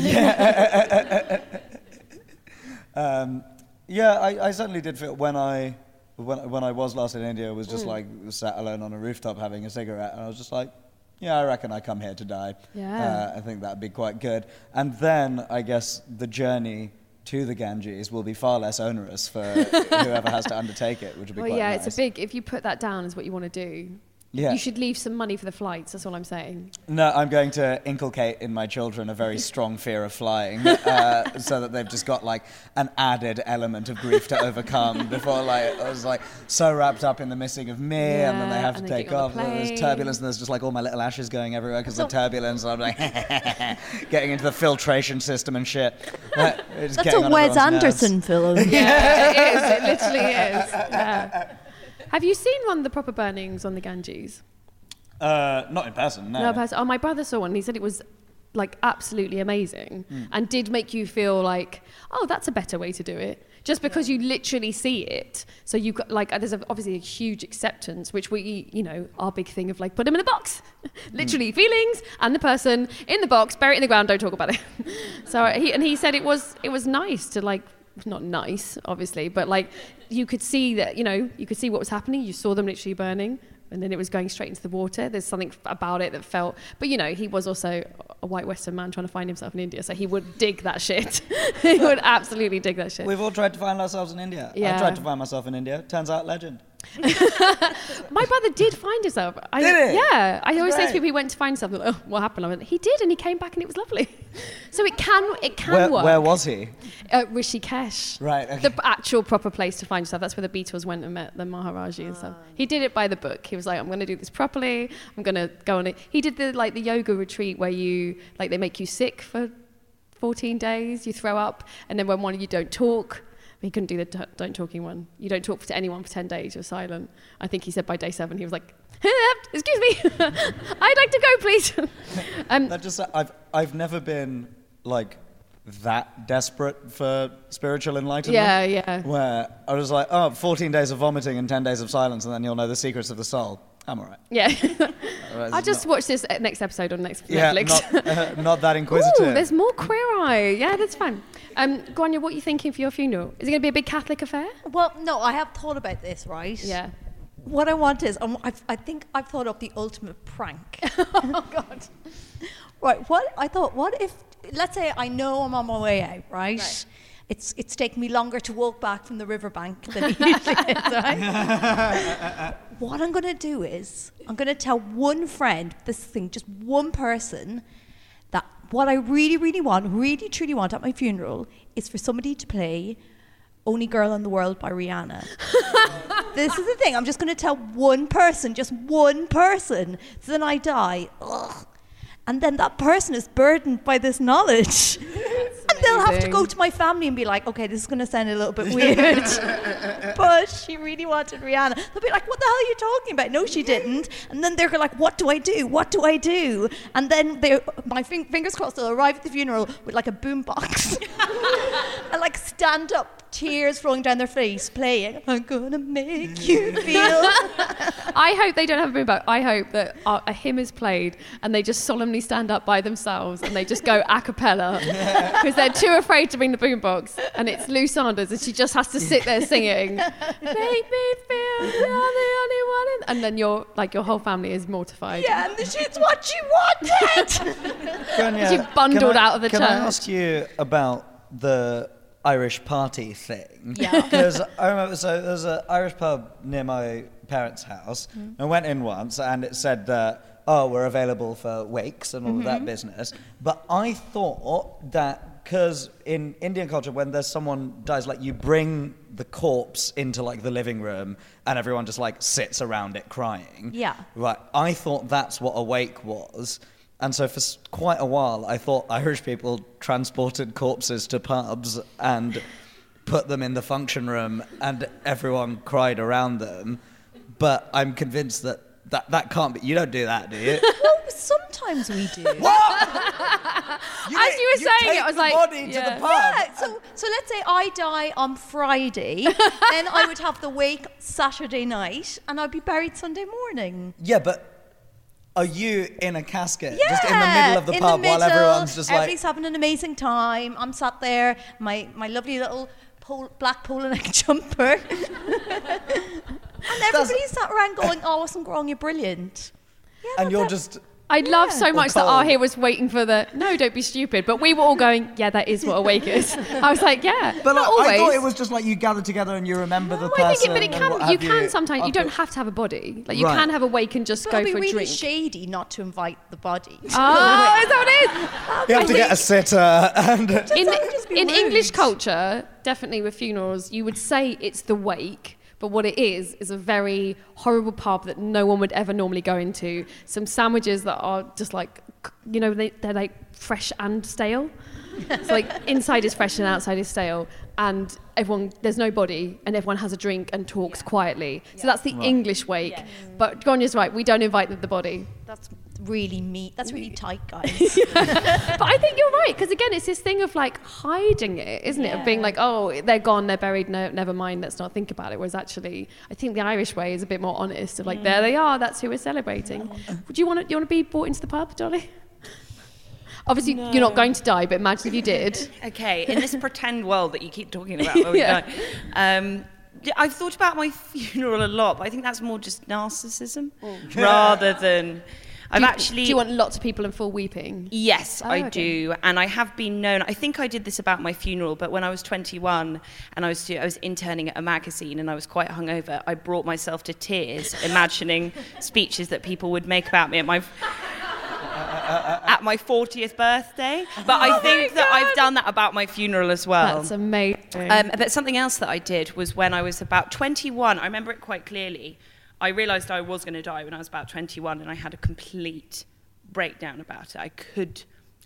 Um, yeah, I, I certainly did feel when I when when I was last in India, was Mm. just like sat alone on a rooftop having a cigarette, and I was just like, yeah, I reckon I come here to die. Yeah. Uh, I think that'd be quite good. And then I guess the journey to the Ganges will be far less onerous for whoever has to undertake it, which would be Well, quite yeah, nice. it's a big. If you put that down as what you want to do, Yeah. you should leave some money for the flights. That's all I'm saying. No, I'm going to inculcate in my children a very strong fear of flying, uh, so that they've just got like an added element of grief to overcome before like I was like so wrapped up in the missing of me, and then they Yeah, have to and then take getting on off. the There's plane. turbulence, and there's just like all my little ashes going everywhere because So- of the turbulence. And I'm like getting into the filtration system and shit. Uh, it's That's getting a on Wes everyone's Anderson nerves. film. Yeah, it is. It literally is. Yeah. Have you seen one of the proper burnings on the Ganges? Uh, not in person, no. No, but oh, my brother saw one. And he said it was like absolutely amazing, Hmm. and did make you feel like, oh, that's a better way to do it. Just because you literally see it, so you got like there's a, obviously a huge acceptance, which we, you know, our big thing of like put them in a box, literally feelings and the person in the box, bury it in the ground, don't talk about it. So he and he said it was it was nice to like. Not nice, obviously, but like you could see that, you know, you could see what was happening. You saw them literally burning, and then it was going straight into the water. There's something about it that felt, but you know, he was also a white Western man trying to find himself in India, so he would dig that shit. He would absolutely dig that shit. We've all tried to find ourselves in India. Yeah. I tried to find myself in India. Turns out, legend. My brother did find himself. I, Did he? Yeah. I always say to Great. people, he went to find something. Oh, what happened? I went, he did, and he came back, and it was lovely. So it can, it can Where, work. where was he? Uh, Rishikesh. Right, okay. The actual proper place to find yourself. That's where the Beatles went and met the Maharaji and stuff. He did it by the book. He was like, I'm going to do this properly. I'm going to go on it. He did the like the yoga retreat where you, like they make you sick for fourteen days. You throw up. And then when one of you don't talk He couldn't do the t- don't talking one. You don't talk to anyone for ten days, you're silent. I think he said by day seven, he was like, excuse me, I'd like to go, please. um, that just, I've, I've never been, like, that desperate for spiritual enlightenment. Yeah, yeah. Where I was like, oh, fourteen days of vomiting and ten days of silence, and then you'll know the secrets of the soul. I'm all right. Yeah. Right, I'll just not, watch this next episode on next yeah, Netflix. Not, uh, not that inquisitive. Ooh, there's more Queer Eye. Yeah, that's fine. Um, Grania, what are you thinking for your funeral? Is it going to be a big Catholic affair? Well, no, I have thought about this, right? Yeah. What I want is, um, I've, I think I've thought of the ultimate prank. Oh, God. Right, what I thought, what if, let's say I know I'm on my way out, right? right. It's it's taken me longer to walk back from the riverbank than it usually is, right? What I'm going to do is, I'm going to tell one friend, this thing, just one person, that what I really, really want, really, truly want at my funeral is for somebody to play Only Girl in the World by Rihanna. This is the thing, I'm just going to tell one person, just one person, so then I die. Ugh. And then that person is burdened by this knowledge. And they'll have to go to my family and be like, okay, this is going to sound a little bit weird, but she really wanted Rihanna. They'll be like, what the hell are you talking about? No, she didn't. And then they're like, what do I do? What do I do? And then they, my fing- fingers crossed, they'll arrive at the funeral with like a boombox and like stand up, tears flowing down their face, playing, I'm gonna make you feel. I hope they don't have a boombox. I hope that a, a hymn is played and they just solemnly stand up by themselves and they just go a cappella because they're too afraid to bring the boombox, and it's Lou Sanders and she just has to sit there singing, make me feel you're the only one in... and then your like your whole family is mortified. Yeah, and this is what she wanted. Grania, She bundled I, out of the can church. Can I ask you about the Irish party thing? Yeah. Because I remember, so there's an Irish pub near my parents' house. Mm. I went in once and it said that, oh, we're available for wakes and all mm-hmm. of that business. But I thought that because in Indian culture, when there's someone dies, like you bring the corpse into like the living room and everyone just like sits around it crying. Yeah. Right. I thought that's what a wake was. And so for quite a while, I thought Irish people transported corpses to pubs and put them in the function room and everyone cried around them. But I'm convinced that that, that can't be... You don't do that, do you? Well, sometimes we do. What? You As you were you saying it, I was like... body yeah. to the pub. Yeah, so, so let's say I die on Friday, then I would have the wake Saturday night and I'd be buried Sunday morning. Yeah, but... Are you in a casket, yeah, just in the middle of the in pub the while middle, everyone's just like... Everybody's having an amazing time. I'm sat there, my, my lovely little pol- black polo neck jumper. And everybody's sat around going, oh, wasn't wrong, you're brilliant. Yeah, and you're it. just... I'd yeah. love so much that cold. Ahir was waiting for the, no, don't be stupid. But we were all going, yeah, that is what a wake is. I was like, yeah, But not like, always. I thought it was just like you gather together and you remember the No, person. I think it, but it and can, what you have can sometimes, you don't After- have to have a body. Like you Right. can have a wake and just But go it'd be for a really drink. shady not to invite the body. Oh, is that what it is? You have I to get a sitter and... in, just be in rude. English culture, definitely with funerals, you would say it's the wake, but what it is is a very horrible pub that no one would ever normally go into. Some sandwiches that are just like, you know, they, they're like fresh and stale. So like inside is fresh and outside is stale, and everyone, there's no body, and everyone has a drink and talks quietly. So that's the Right. English wake. But Grania's right, we don't invite the, the body. That's really mean. That's really tight, guys. But I think you're right, because again, it's this thing of like hiding it, isn't it? Of being like, oh, they're gone, they're buried, no, never mind, let's not think about it. Whereas actually, I think the Irish way is a bit more honest of like, there they are, that's who we're celebrating. Would you want to, you want to be brought into the pub, Dolly? Obviously, No. you're not going to die, but imagine if you did. Okay, in this pretend world that you keep talking about where we Yeah. die, um, yeah, I've thought about my funeral a lot, but I think that's more just narcissism rather than... I've do you, actually... Do you want lots of people in full weeping? Yes, Oh, I okay. do, and I have been known. I think I did this about my funeral, but when I was twenty-one and I was do, I was interning at a magazine and I was quite hungover, I brought myself to tears, imagining speeches that people would make about me at my at my fortieth birthday. But I Oh think my that I've God. done that about my funeral as well. That's amazing. Um, but something else that I did was when I was about twenty-one, I remember it quite clearly. I realised I was going to die when I was about twenty-one, and I had a complete breakdown about it. I could,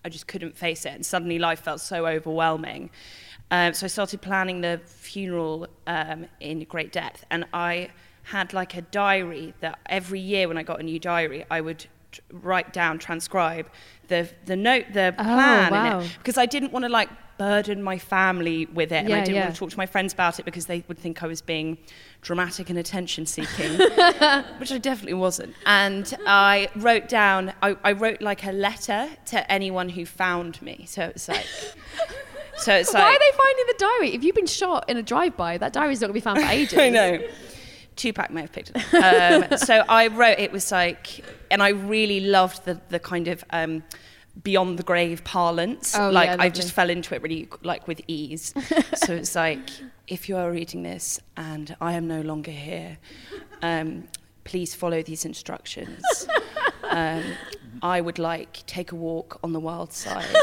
I just couldn't face it. And suddenly life felt so overwhelming. Um, so I started planning the funeral um, in great depth. And I had like a diary that every year when I got a new diary, I would t- write down, transcribe the the note, the Oh, plan wow. in it. Because I didn't want to like burden my family with it. And Yeah, I didn't yeah. want to talk to my friends about it because they would think I was being dramatic and attention-seeking, which I definitely wasn't. And I wrote down, I, I wrote like a letter to anyone who found me. So it's like... So it's Why like, are they finding the diary? If you've been shot in a drive-by, that diary's not going to be found for ages. I know. Tupac may have picked it up. Um, so I wrote, it was like, and I really loved the the kind of um, beyond the grave parlance. Oh, like yeah, I lovely. just fell into it really like with ease. So it's like, if you are reading this and I am no longer here, um, please follow these instructions. Um, I would like Take a Walk on the Wild Side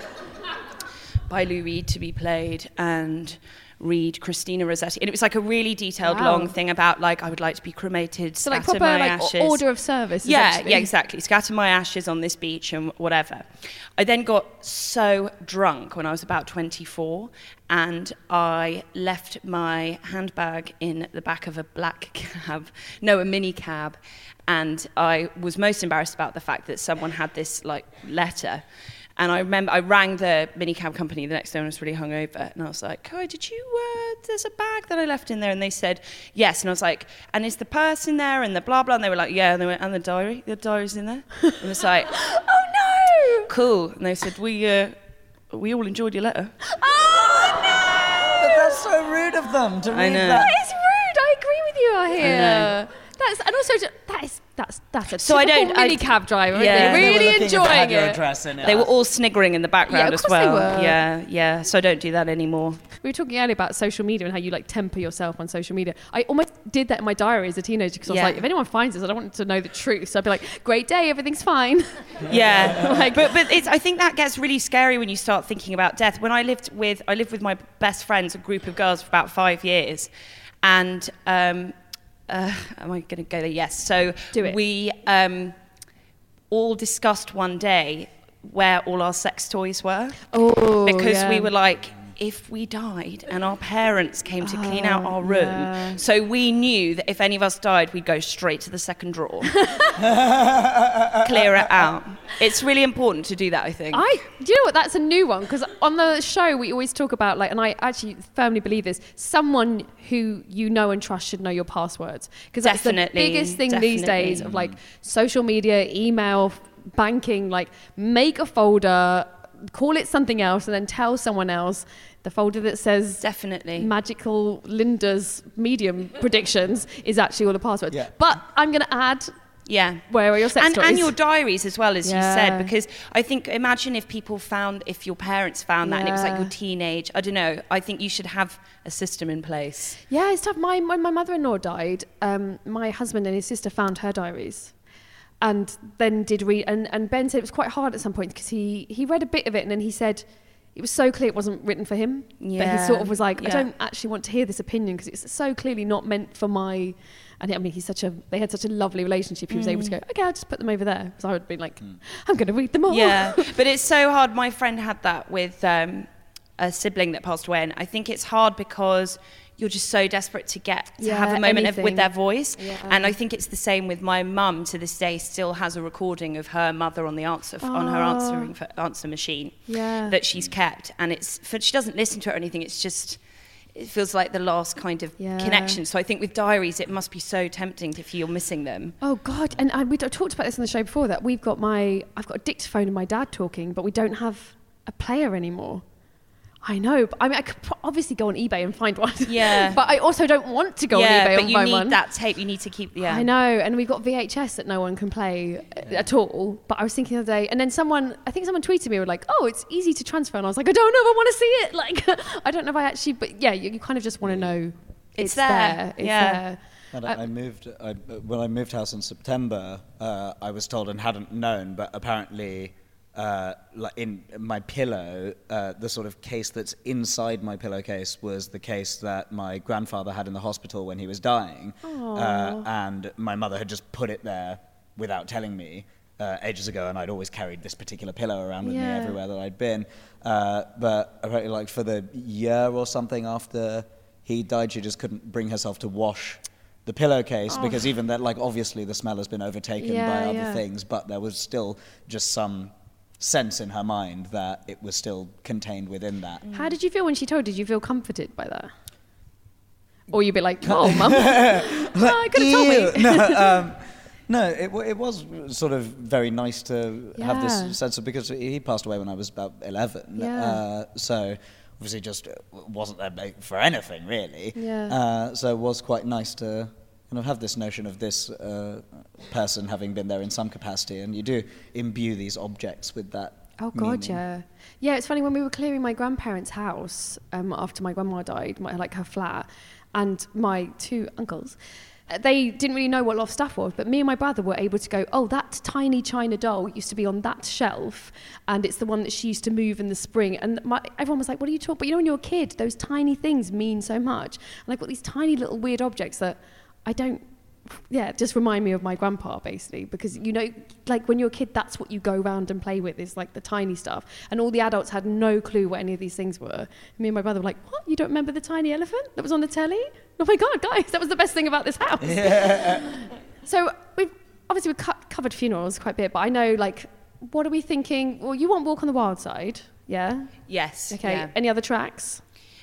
by Lou Reed to be played, and read Christina Rossetti. And it was like a really detailed Wow. long thing about like, I would like to be cremated, So like scatter proper my like ashes. o- order of service. Yeah, essentially. yeah, exactly. Scatter my ashes on this beach and whatever. I then got so drunk when I was about twenty-four, and I left my handbag in the back of a black cab, no, a mini cab, and I was most embarrassed about the fact that someone had this like letter. And I remember I rang the minicab company the next day when I was really hungover, and I was like, "Oh, did you? Uh, there's a bag that I left in there." And they said, "Yes." And I was like, "And is the purse in there?" And the blah blah. And they were like, "Yeah." And they went, "And the diary? The diary's in there." And I was like, Oh no! "Cool." And they said, "We uh, we all enjoyed your letter." Oh no! But that's so rude of them to I read know. that. That is rude. I agree with you, I hear. know. That's and also ju- that is that's that's a So I typical don't- I- minicab driver. isn't Yeah. it? They were Really looking if it enjoying had your it. address in it. They were all sniggering in the background Yeah, of as course they well. were. Yeah, yeah. So I don't do that anymore. We were talking earlier about social media and how you like temper yourself on social media. I almost did that in my diary as a teenager because I was Yeah. like, if anyone finds this, I don't want to know the truth. So I'd be like, great day, everything's fine. Yeah, Like- but but it's, I think that gets really scary when you start thinking about death. When I lived with I lived with my best friends, a group of girls, for about five years, and um, uh, am I going to go there? Yes. So Do it. we um, all discussed one day where all our sex toys were, Oh, because yeah. we were like, if we died and our parents came to clean out our room, yeah. so we knew that if any of us died, we'd go straight to the second drawer, clear it out. It's really important to do that, I think. I, do you know what? That's a new one because on the show we always talk about like, and I actually firmly believe this: someone who you know and trust should know your passwords because that's Definitely, the biggest thing these definitely. days of like social media, email, banking. Like, make a folder, call it something else, and then tell someone else the folder that says Definitely. magical Linda's medium predictions is actually all the passwords. Yeah. But I'm going to add. Yeah. Where are your sex and, toys? and your diaries as well, as Yeah. you said, because I think, imagine if people found, if your parents found that and it was like Yeah. your teenage, I don't know, I think you should have a system in place. Yeah, it's tough. My, when my mother-in-law died, um, my husband and his sister found her diaries and then did read. And, and Ben said it was quite hard at some point because he, he read a bit of it and then he said it was so clear it wasn't written for him. But he Yeah, sort of was like, I yeah. don't actually want to hear this opinion because it's so clearly not meant for my... And I mean, he's such a, they had such a lovely relationship. He was able to go, okay, I'll just put them over there. So I would be like, I'm going to read them all. Yeah, but it's so hard. My friend had that with um, a sibling that passed away, and I think it's hard because you're just so desperate to get to Yeah, have a moment of, anything. with their voice. Yeah. And I think it's the same with my mum. To this day, still has a recording of her mother on the answer on her answering for, answer machine Yeah. that she's kept, and it's for, she doesn't listen to it or anything. It's just. It feels like the last kind of Yeah. connection. So I think with diaries, it must be so tempting to feel missing them. Oh God! And I, we I talked about this on the show before that we've got my I've got a dictaphone and my dad talking, but we don't have a player anymore. I know. But I mean, I could pro- obviously go on eBay and find one. Yeah. but I also don't want to go yeah, on eBay but and you find need one. that tape. You need to keep. Yeah, I know, and we've got V H S that no one can play uh, at all. But I was thinking the other day, and then someone, I think someone tweeted me, were like, "Oh, it's easy to transfer," and I was like, "I don't know if I want to see it." Like, I don't know if I actually, but yeah, you, you kind of just want to know It's it's, there. there. It's Yeah. there. And Uh, I I moved I, when I moved house in September. Uh, I was told and hadn't known, but apparently, uh, like in my pillow, uh, the sort of case that's inside my pillowcase was the case that my grandfather had in the hospital when he was dying, uh, and my mother had just put it there without telling me. uh, ages ago, and I'd always carried this particular pillow around with Yeah. me everywhere that I'd been. Uh, but apparently, like for the year or something after he died, she just couldn't bring herself to wash the pillowcase, Oh. because even that, like, obviously the smell has been overtaken Yeah, by other yeah. things, but there was still just some sense in her mind that it was still contained within that. How did you feel when she told? Did you feel comforted by that? Or you'd be like, oh, mum, oh, could have told me. no, um, no it, w- it was sort of very nice to have Yeah. this sense of, because he passed away when I was about eleven. Yeah. Uh, so obviously just wasn't there for anything, really. Yeah. Uh, so it was quite nice to kind of have this notion of this uh, person having been there in some capacity, and you do imbue these objects with that. Oh God, meaning. yeah, yeah. It's funny, when we were clearing my grandparents' house um, after my grandma died, my, like her flat, and my two uncles, uh, they didn't really know what a lot of stuff was, but me and my brother were able to go, oh, that tiny china doll used to be on that shelf, and it's the one that she used to move in the spring. And my, everyone was like, what are you talking? But you know, when you're a kid, those tiny things mean so much. And I've got these tiny little weird objects that I don't. Yeah, just remind me of my grandpa, basically, because, you know, like when you're a kid, that's what you go around and play with, is like the tiny stuff. And all the adults had no clue what any of these things were. Me and my brother were like, what? You don't remember the tiny elephant that was on the telly? Oh my God, guys, that was the best thing about this house. Yeah. So we've obviously we've co- covered funerals quite a bit, but I know, like, what are we thinking? Well, you want Walk on the Wild Side, yeah? Yes. Okay, yeah. any other tracks?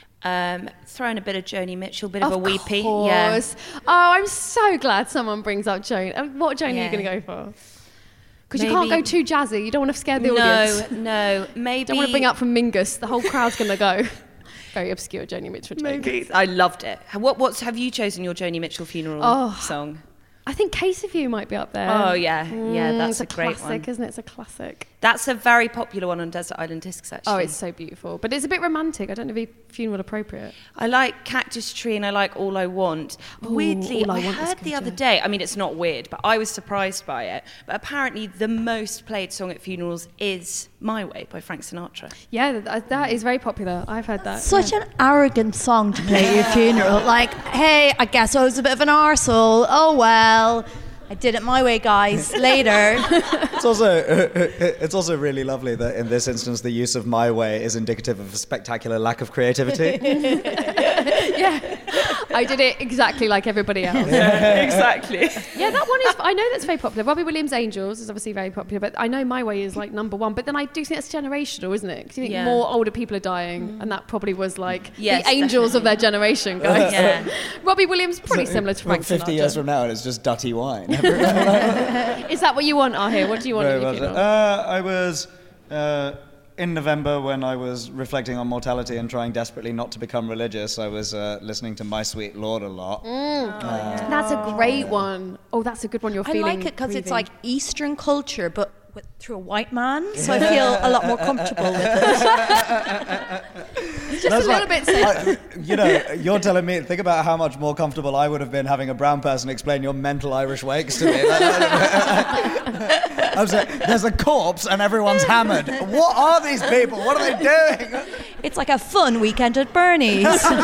Um, throwing a bit of Joni Mitchell, bit of, Of a weepy. course. Oh, I'm so glad someone brings up Joni. Uh, What Joni are Yeah. you going to go for? Because you can't go Maybe- too jazzy. You don't want to scare the No, audience. no. Maybe. Don't want to bring up from Mingus. The whole crowd's going to go. Very obscure Joni Mitchell joke. Maybe. I loved it. What? What's have you chosen your Joni Mitchell funeral Oh. song? I think Case of You might be up there. Oh yeah, yeah. Mm, That's it's a great classic, one. isn't it? It's a classic. That's a very popular one on Desert Island Discs, actually. Oh, it's so beautiful. But it's a bit romantic. I don't know if it's funeral appropriate. I like Cactus Tree and I like All I Want. Ooh, Weirdly, All I I, Want is heard good, the other yeah. day, I mean, it's not weird, but I was surprised by it. But apparently, the most played song at funerals is My Way by Frank Sinatra. Yeah, that, that is very popular. I've heard that. Such yeah. an arrogant song to play at your funeral. Like, hey, I guess I was a bit of an arsehole. Oh well, I did it my way, guys. Later. It's also it's also really lovely that in this instance the use of My Way is indicative of a spectacular lack of creativity. Yeah, I did it exactly like everybody else. Yeah, exactly. Yeah, that one is, I know that's very popular. Robbie Williams' Angels is obviously very popular, but I know My Way is like number one. But then I do think that's generational, isn't it? Because you think Yeah. more older people are dying, and that probably was like Yes, the angels of their generation, guys. Yeah. Robbie Williams, pretty similar to Frank Like fifty Sinatra. years from now, and it's just dutty wine. Is that what you want, Ahir? What do you want Very at your much. funeral? Uh, I was uh, in November when I was reflecting on mortality and trying desperately not to become religious. I was uh, listening to My Sweet Lord a lot. That's a great one. Oh, that's a good one. You're I feeling like it because it's grieving. like Eastern culture, but with, through a white man. So I feel a lot more comfortable with it. just a little bit safe. I, you know, you're telling me, think about how much more comfortable I would have been having a brown person explain your mental Irish wakes to me. I was like, there's a corpse and everyone's hammered. What are these people? What are they doing? It's like a fun weekend at Bernie's.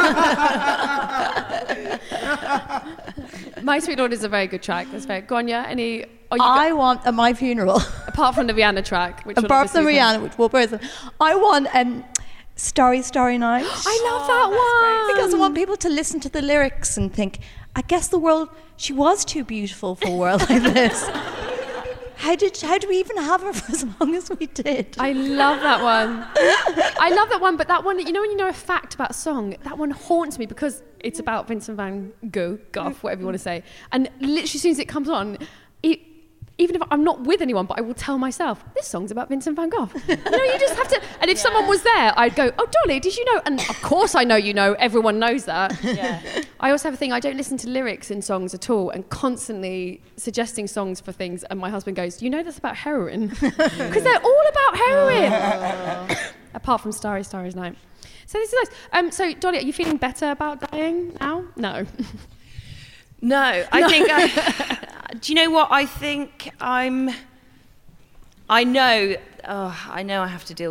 My Sweet Lord is a very good track. That's very. Gonya, any? Oh, you I got, want at my funeral, apart from the Rihanna track, which will apart from obviously- Rihanna, which will person, I want um, Starry Starry Night. I love that one. Because I want people to listen to the lyrics and think, I guess the world, she was too beautiful for a world like this. How did how do we even have her for as long as we did? I love that one. I love that one, but that one, you know when you know a fact about a song, that one haunts me because it's about Vincent van Gogh, Gough, whatever you want to say. And literally as soon as it comes on, it, even if I'm not with anyone, but I will tell myself, this song's about Vincent van Gogh. You know, you just have to, and if yeah. someone was there, I'd go, oh, Dolly, did you know? And of course I know you know, everyone knows that. Yeah. I also have a thing, I don't listen to lyrics in songs at all, and constantly suggesting songs for things, and my husband goes, you know that's about heroin? Because they're all about heroin. Apart from Starry, Starry's Night. So this is nice. Um, so Dolly, are you feeling better about dying now? No. No, I No. think. I, do you know what? I think I'm. I know. Oh, I know I have to deal with it.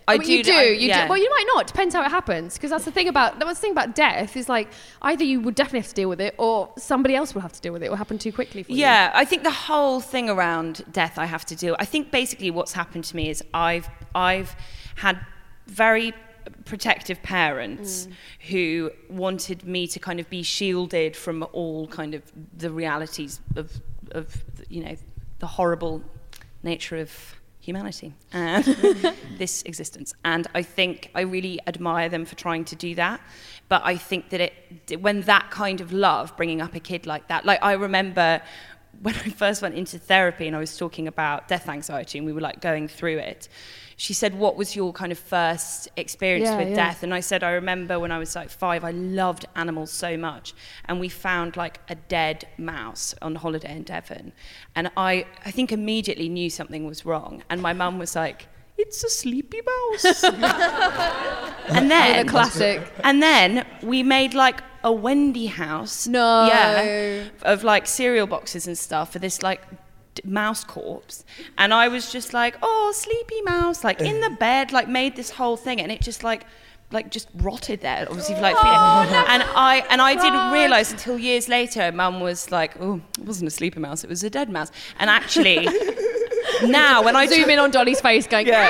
I, I mean, do. You do. I, you yeah. do. Well, you might not. Depends how it happens. Because that's the thing about that's the thing about death is like either you would definitely have to deal with it, or somebody else will have to deal with it. It will happen too quickly for you. Yeah, I think the whole thing around death I have to deal. I think basically what's happened to me is I've I've had very protective parents mm. who wanted me to kind of be shielded from all kind of the realities of of you know the horrible nature of humanity and this existence. And I think I really admire them for trying to do that. But I think that it, when that kind of love, bringing up a kid like that, like I remember when I first went into therapy and I was talking about death anxiety and we were like going through it, she said, what was your kind of first experience yeah, with yeah. death? And I said, I remember when I was like five, I loved animals so much. And we found like a dead mouse on holiday in Devon. And I, I think immediately knew something was wrong. And my mum was like, it's a sleepy mouse. And then, a classic. And then we made like a Wendy house. No. Yeah. Of like cereal boxes and stuff for this like mouse corpse, and I was just like, oh, sleepy mouse, like in the bed, like made this whole thing, and it just like like just rotted there, obviously for like three Oh, days. And I and I didn't realise until years later, Mum was like, oh, it wasn't a sleepy mouse, it was a dead mouse. And actually now when I zoom t- in on Dolly's face going yeah.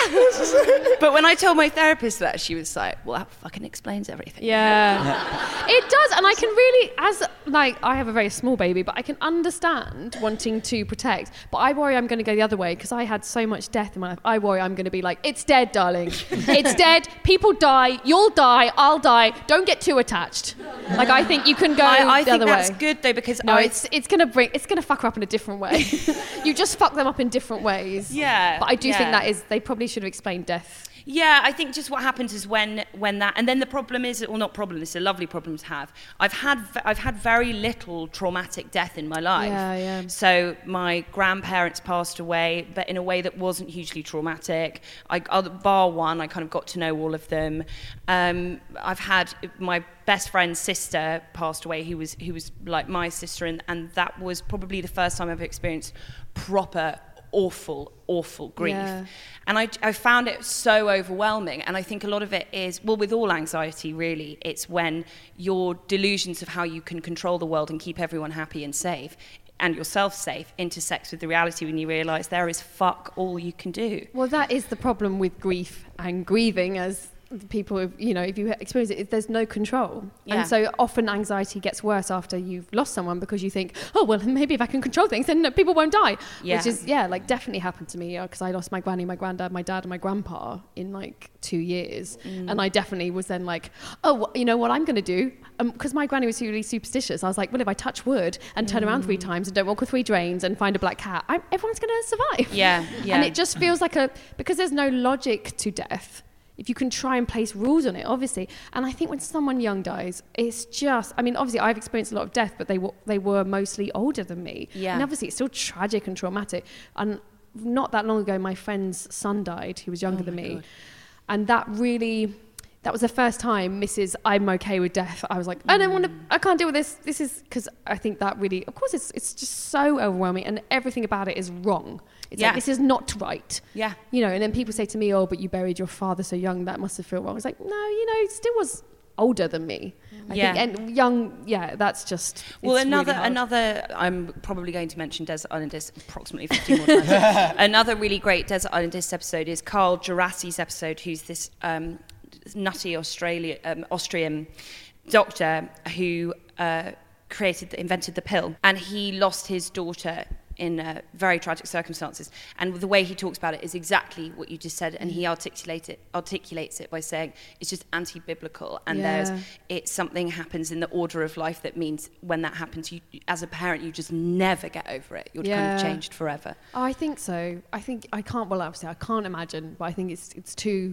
But when I told my therapist that, she was like, well, that fucking explains everything. Yeah. It does, and I can really, as like I have a very small baby, but I can understand wanting to protect, but I worry I'm going to go the other way because I had so much death in my life. I worry I'm going to be like, it's dead, darling. It's dead. People die. You'll die. I'll die. Don't get too attached. Like I think you can go I, I the think other that's way. good though, because No, I, it's it's going to bring it's going to fuck her up in a different way. You just fuck them up in different ways. Yeah. But I do yeah. think that is they probably should have explained death. Yeah, I think just what happens is when when that, and then the problem is, well, not problem, it's a lovely problem to have. I've had I've had very little traumatic death in my life. Yeah, yeah. So my grandparents passed away, but in a way that wasn't hugely traumatic. I, bar one, I kind of got to know all of them. Um, I've had my best friend's sister passed away, who was who was like my sister, and, and that was probably the first time I've experienced proper awful, awful grief. Yeah. And I, I found it so overwhelming. And I think a lot of it is, well, with all anxiety, really, it's when your delusions of how you can control the world and keep everyone happy and safe, and yourself safe, intersects with the reality when you realise there is fuck all you can do. Well, that is the problem with grief and grieving, as people, have, you know, if you experience it, there's no control. Yeah. And so often anxiety gets worse after you've lost someone because you think, oh, well, maybe if I can control things, then people won't die. Yeah. Which is, yeah, like definitely happened to me because I lost my granny, my granddad, my dad and my grandpa in like two years. Mm. And I definitely was then like, oh, well, you know what I'm going to do? Because um, my granny was really superstitious. I was like, well, if I touch wood and turn mm. around three times and don't walk with three drains and find a black cat, I'm, everyone's going to survive. Yeah, yeah. And it just feels like a, because there's no logic to death, if you can try and place rules on it, obviously. And I think when someone young dies, it's just, I mean, obviously I've experienced a lot of death, but they were, they were mostly older than me. Yeah. And obviously it's still tragic and traumatic. And not that long ago, my friend's son died, who was younger oh than me. God. And that really, that was the first time Missus I'm okay with death. I was like, I don't want to, I can't deal with this. This is, because I think that really, of course it's it's just so overwhelming and everything about it is wrong. It's yeah. like, this is not right. Yeah. You know, and then people say to me, oh, but you buried your father so young, that must have felt wrong. It's like, no, you know, he still was older than me. I yeah. think, and young, yeah, that's just, well, it's another, really hard. another, I'm probably going to mention Desert Islanders approximately fifteen more times. Another really great Desert Islanders episode is Carl Gerassi's episode, who's this um, nutty Australia, um, Austrian doctor who uh, created, invented the pill, and he lost his daughter in uh, very tragic circumstances. And the way he talks about it is exactly what you just said, and he articulate it, articulates it by saying it's just anti-biblical, and Yeah. there's it's something happens in the order of life that means when that happens, you, as a parent, you just never get over it. You're kind of Yeah. changed forever. Oh, I think so. I think, I can't, well, obviously I can't imagine, but I think it's it's too,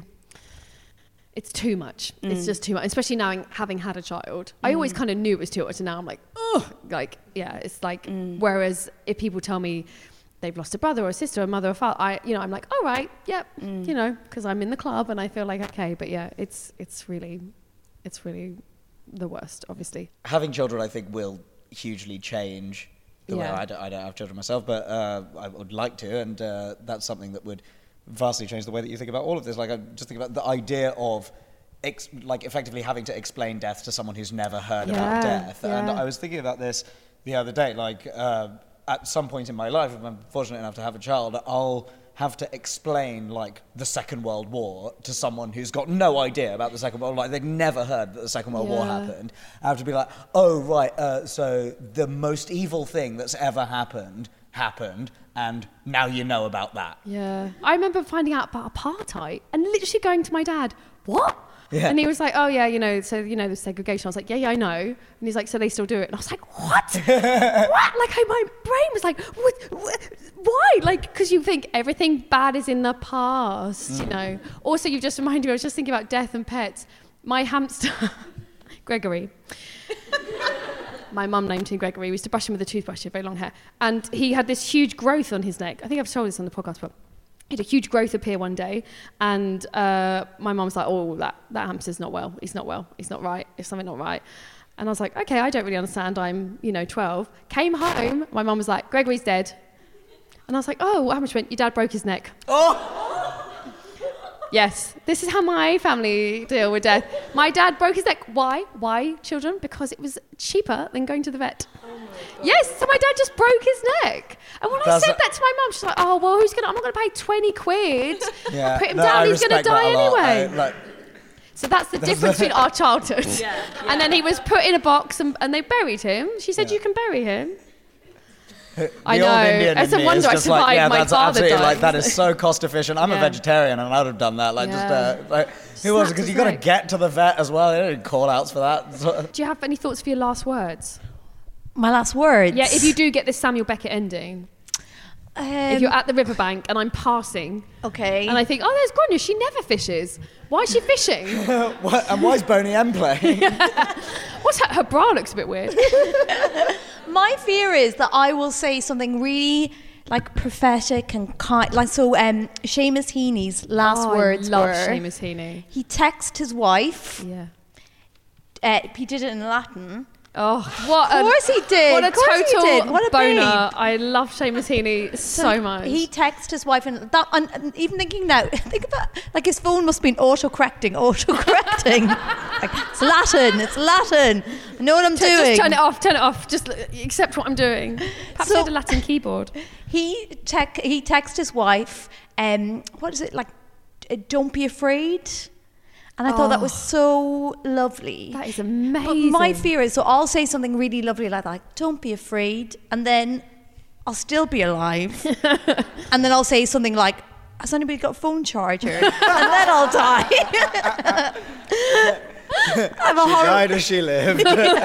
it's too much. Mm. It's just too much, especially now having had a child. Mm. I always kind of knew it was too much, and now I'm like, oh, like, yeah, it's like, mm. whereas if people tell me they've lost a brother or a sister or a mother or father, I, you know, I'm like, all right, yep, mm. you know, because I'm in the club and I feel like, okay, but yeah, it's it's really, it's really the worst, obviously. Having children, I think, will hugely change the Yeah. way I don't, I don't have children myself, but uh, I would like to, and uh, that's something that would vastly changed the way that you think about all of this. Like, I just think about the idea of, ex- like, effectively having to explain death to someone who's never heard Yeah, about death. yeah. And I was thinking about this the other day. Like, uh, at some point in my life, if I'm fortunate enough to have a child, I'll have to explain, like, the Second World War to someone who's got no idea about the Second World War. Like, they've never heard that the Second World War Yeah. happened. I have to be like, oh, right, uh, so the most evil thing that's ever happened happened, and now you know about that. Yeah. I remember finding out about apartheid and literally going to my dad, what? Yeah. And he was like, oh yeah, you know, so, you know, the segregation. I was like, yeah, yeah, I know. And he's like, so they still do it. And I was like, what? What? Like, I, my brain was like, what, what, why? Like, because you think everything bad is in the past, mm. you know. Also, you've just reminded me, I was just thinking about death and pets. My hamster, Gregory, my mum named him Gregory. We used to brush him with a toothbrush, he had very long hair. And he had this huge growth on his neck. I think I've told this on the podcast, but he had a huge growth appear one day, and uh, my mum was like, oh, that, that hamster's not well. He's not well. He's not right. There's something not right. And I was like, okay, I don't really understand. I'm, you know, twelve. Came home, my mum was like, Gregory's dead. And I was like, oh, what happened? She went, your dad broke his neck. Oh! Yes, this is how my family deal with death. My dad broke his neck. Why? Why, children? Because it was cheaper than going to the vet. Yes, so my dad just broke his neck. And when That's I said a- that to my mum, she's like, oh, well, who's gonna, I'm not going to pay twenty quid. Yeah, Put him no, down, I he's going to respect that die a lot. anyway. I, like, So that's the difference between our childhood. Yeah, yeah. And then he was put in a box and, and they buried him. She said, Yeah. you can bury him. The I old know. Indian It's in a me wonder is I just like, survived yeah, my that's father absolutely dying. like that is so cost efficient. I'm Yeah. a vegetarian and I'd have done that. Like just Yeah. uh, like who was it? Snapped Because his you got to neck. get to the vet as well. They don't call outs for that. So- Do you have any thoughts for your last words? My last words. Yeah, if you do get this Samuel Beckett ending. Um, If you're at the riverbank and I'm passing okay. and I think, oh, there's Grania, she never fishes. Why is she fishing? What- and why is Boney M playing? What's her, her bra looks a bit weird. My fear is that I will say something really like prophetic and kind. Like so, um, Seamus Heaney's last Oh, words I love were. Seamus Heaney. He texted his wife. Yeah. Uh, he did it in Latin. Oh, what Of course he did. What a Of course he total did. What a boner. babe. I love Seamus Heaney so much. He texted his wife, and that, and, and even thinking now, think about like his phone must have been auto-correcting, auto-correcting. Like, it's Latin, it's Latin. I know what I'm T- doing. Just turn it off, turn it off. Just l- accept what I'm doing. Perhaps So- I had a Latin keyboard. He tec- he texted his wife, um, what is it, like, uh, don't be afraid. And I thought that was so lovely. That is But amazing. my fear is, so I'll say something really lovely like that, like, don't be afraid, and then I'll still be alive. And then I'll say something like, has anybody got a phone charger? And then I'll die. I'm a She horror- died as she lived.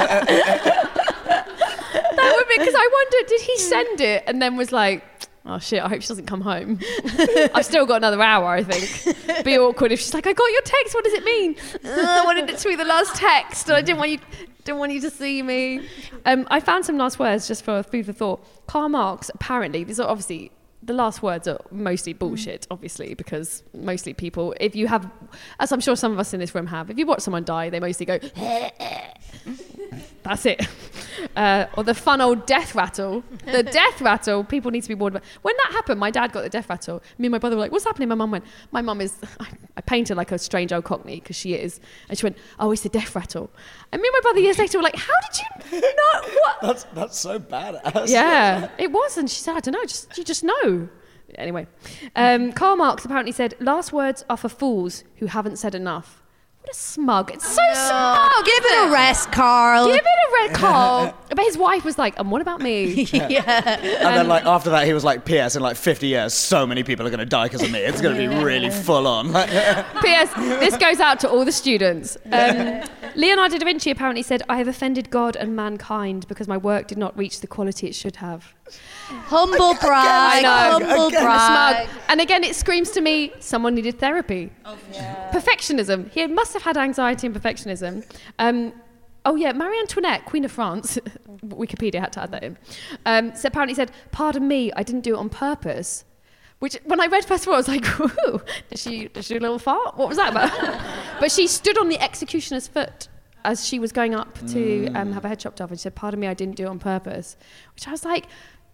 That would be, because I wondered, did he send it and then was like, oh shit, I hope she doesn't come home. I've still got another hour, I think. Be awkward if she's like, I got your text, what does it mean? Uh, I wanted it to be the last text and I didn't want you didn't want you to see me. Um, I found some last words just for food for thought. Karl Marx, apparently, these are obviously, the last words are mostly bullshit, obviously, because mostly people, if you have, as I'm sure some of us in this room have, if you watch someone die, they mostly go, that's it. Uh, or the fun old death rattle. The death rattle, people need to be warned about. When that happened, my dad got the death rattle. Me and my brother were like, what's happening? My mum went, my mum is, I, I painted like a strange old cockney, because she is. And she went, oh, it's the death rattle. And me and my brother years later were like, how did you know? What? That's that's so badass. Yeah, it was. And she said, I don't know, just you just know. Anyway, um, Karl Marx apparently said, last words are for fools who haven't said enough. What a smug. It's so smug. Give it a rest, Carl. Give it a red Carl. But his wife was like, and what about me? Yeah. And then, like, after that, he was like, P S in like fifty years, so many people are going to die because of me. It's going to be really full on. P S This goes out to all the students. Um, Leonardo da Vinci apparently said, I have offended God and mankind because my work did not reach the quality it should have. Humble brag. I know. Humble Again. brag. Smug. And again, it screams to me, someone needed therapy. Oh, yeah. Perfectionism. He must have had anxiety and perfectionism. Um, oh, yeah, Marie Antoinette, Queen of France, Wikipedia had to add that in, um, so apparently said, pardon me, I didn't do it on purpose. Which, when I read first of all, I was like, ooh, did she, did she do a little fart? What was that about? But she stood on the executioner's foot as she was going up to um, have her head chopped off, and she said, pardon me, I didn't do it on purpose. Which I was like,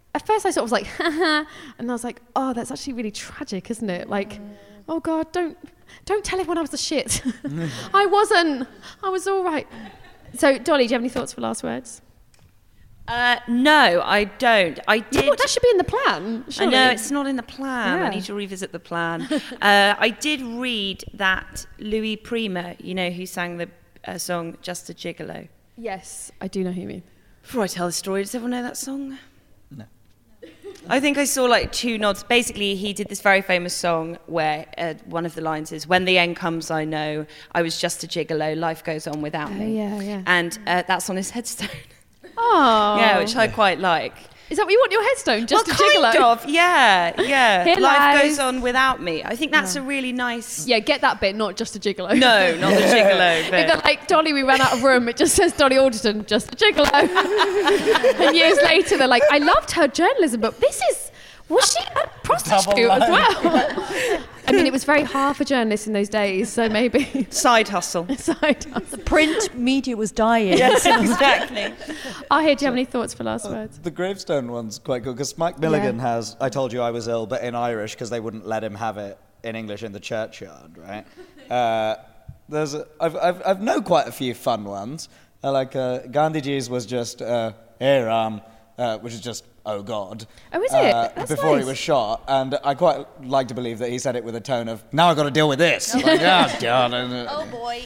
at first I sort of was like, haha, and I was like, oh, that's actually really tragic, isn't it? Like, oh God, don't don't tell everyone I was the shit. I wasn't. I was all right. So, Dolly, do you have any thoughts for last words? Uh, no, I don't. I did. You know, that should be in the plan. Surely. I know it's not in the plan. Yeah. I need to revisit the plan. uh, I did read that Louis Prima, you know, who sang the uh, song "Just a Gigolo." Yes, I do know who you mean. Before I tell the story, does everyone know that song? No. I think I saw like two nods. Basically, he did this very famous song where uh, one of the lines is, "When the end comes, I know I was just a gigolo. Life goes on without Oh, me." yeah, yeah. And uh, that's on his headstone. Oh. Yeah, which I quite like. Is that what you want your headstone? Just well, a gigolo? kind of, yeah, yeah. Here Life lies. goes on without me. I think that's a really nice... Yeah, get that bit, not just a gigolo. No, not the gigolo If bit. they're like, Dolly, we ran out of room, it just says Dolly Alderton, just a gigolo. And years later, they're like, I loved her journalism, but this is... Was she a prostitute as well? I mean, it was very hard for journalists in those days, so maybe... Side hustle. Side hustle. The print media was dying. Yes, exactly. I hear, do you have any thoughts for last words? The gravestone one's quite cool because Mike Milligan Yeah. has I told you I was ill, but in Irish because they wouldn't let him have it in English in the churchyard, right? Uh, there's a, I've, I've I've known quite a few fun ones. Uh, like uh, Gandhiji's was just uh, "Hey Ram," uh, which is just "Oh God." Oh, is it? Uh, That's before nice. he was shot, and I quite like to believe that he said it with a tone of "Now I've got to deal with this." Like, oh God. And, uh, Oh boy.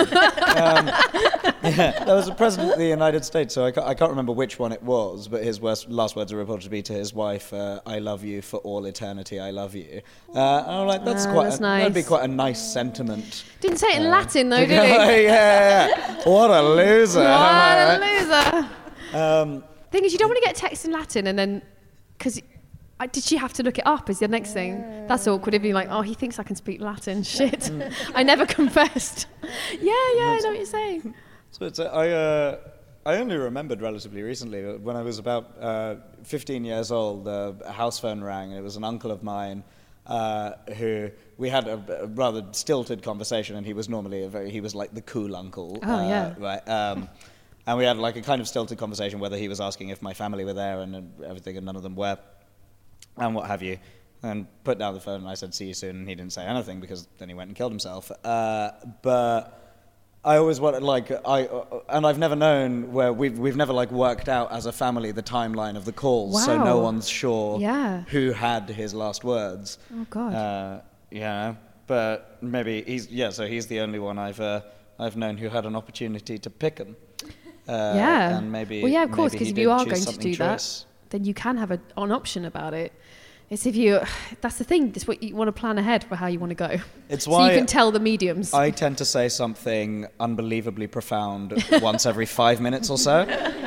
Yeah, there was a president of the United States, so I can't, I can't remember which one it was, but his worst, last words are reported to be to his wife, uh, "I love you for all eternity, I love you." Uh, and I'm like, that's Ah, quite, that's a, that'd be nice. quite a nice sentiment. Didn't say it in Uh, Latin, though, did yeah, he? yeah, yeah. What a loser. What a loser. Um, Thing is, you don't want to get a text in Latin and then... Because... Did she have to look it up is the next thing? That's awkward if you're like, oh, he thinks I can speak Latin. Shit. I never confessed. Yeah, yeah, I know what you're saying. So it's, uh, I, uh, I only remembered relatively recently, uh, when I was about uh, fifteen years old, uh, a house phone rang, and it was an uncle of mine uh, who, we had a, a rather stilted conversation, and he was normally a very, he was like the cool uncle. Oh, uh, yeah. Right. Um, and we had like a kind of stilted conversation whether he was asking if my family were there and, and everything, and none of them were, and what have you. And put down the phone, and I said, "See you soon," and he didn't say anything, because then he went and killed himself. Uh, but I always wanted, like, I, uh, and I've never known where we've, we've never, like, worked out as a family the timeline of the calls, so no Wow. one's sure Yeah. who had his last words. Oh, God. Uh, you know, but maybe he's, yeah, so he's the only one I've, uh, I've known who had an opportunity to pick him. Uh, Yeah. And maybe, well, yeah, of course, maybe because he if did you are choose going to something do choice. that, then you can have a, an option about it. It's if you, that's the thing, it's what you want to plan ahead for how you want to go. It's so why you can tell the mediums. I tend to say something unbelievably profound once every five minutes or so.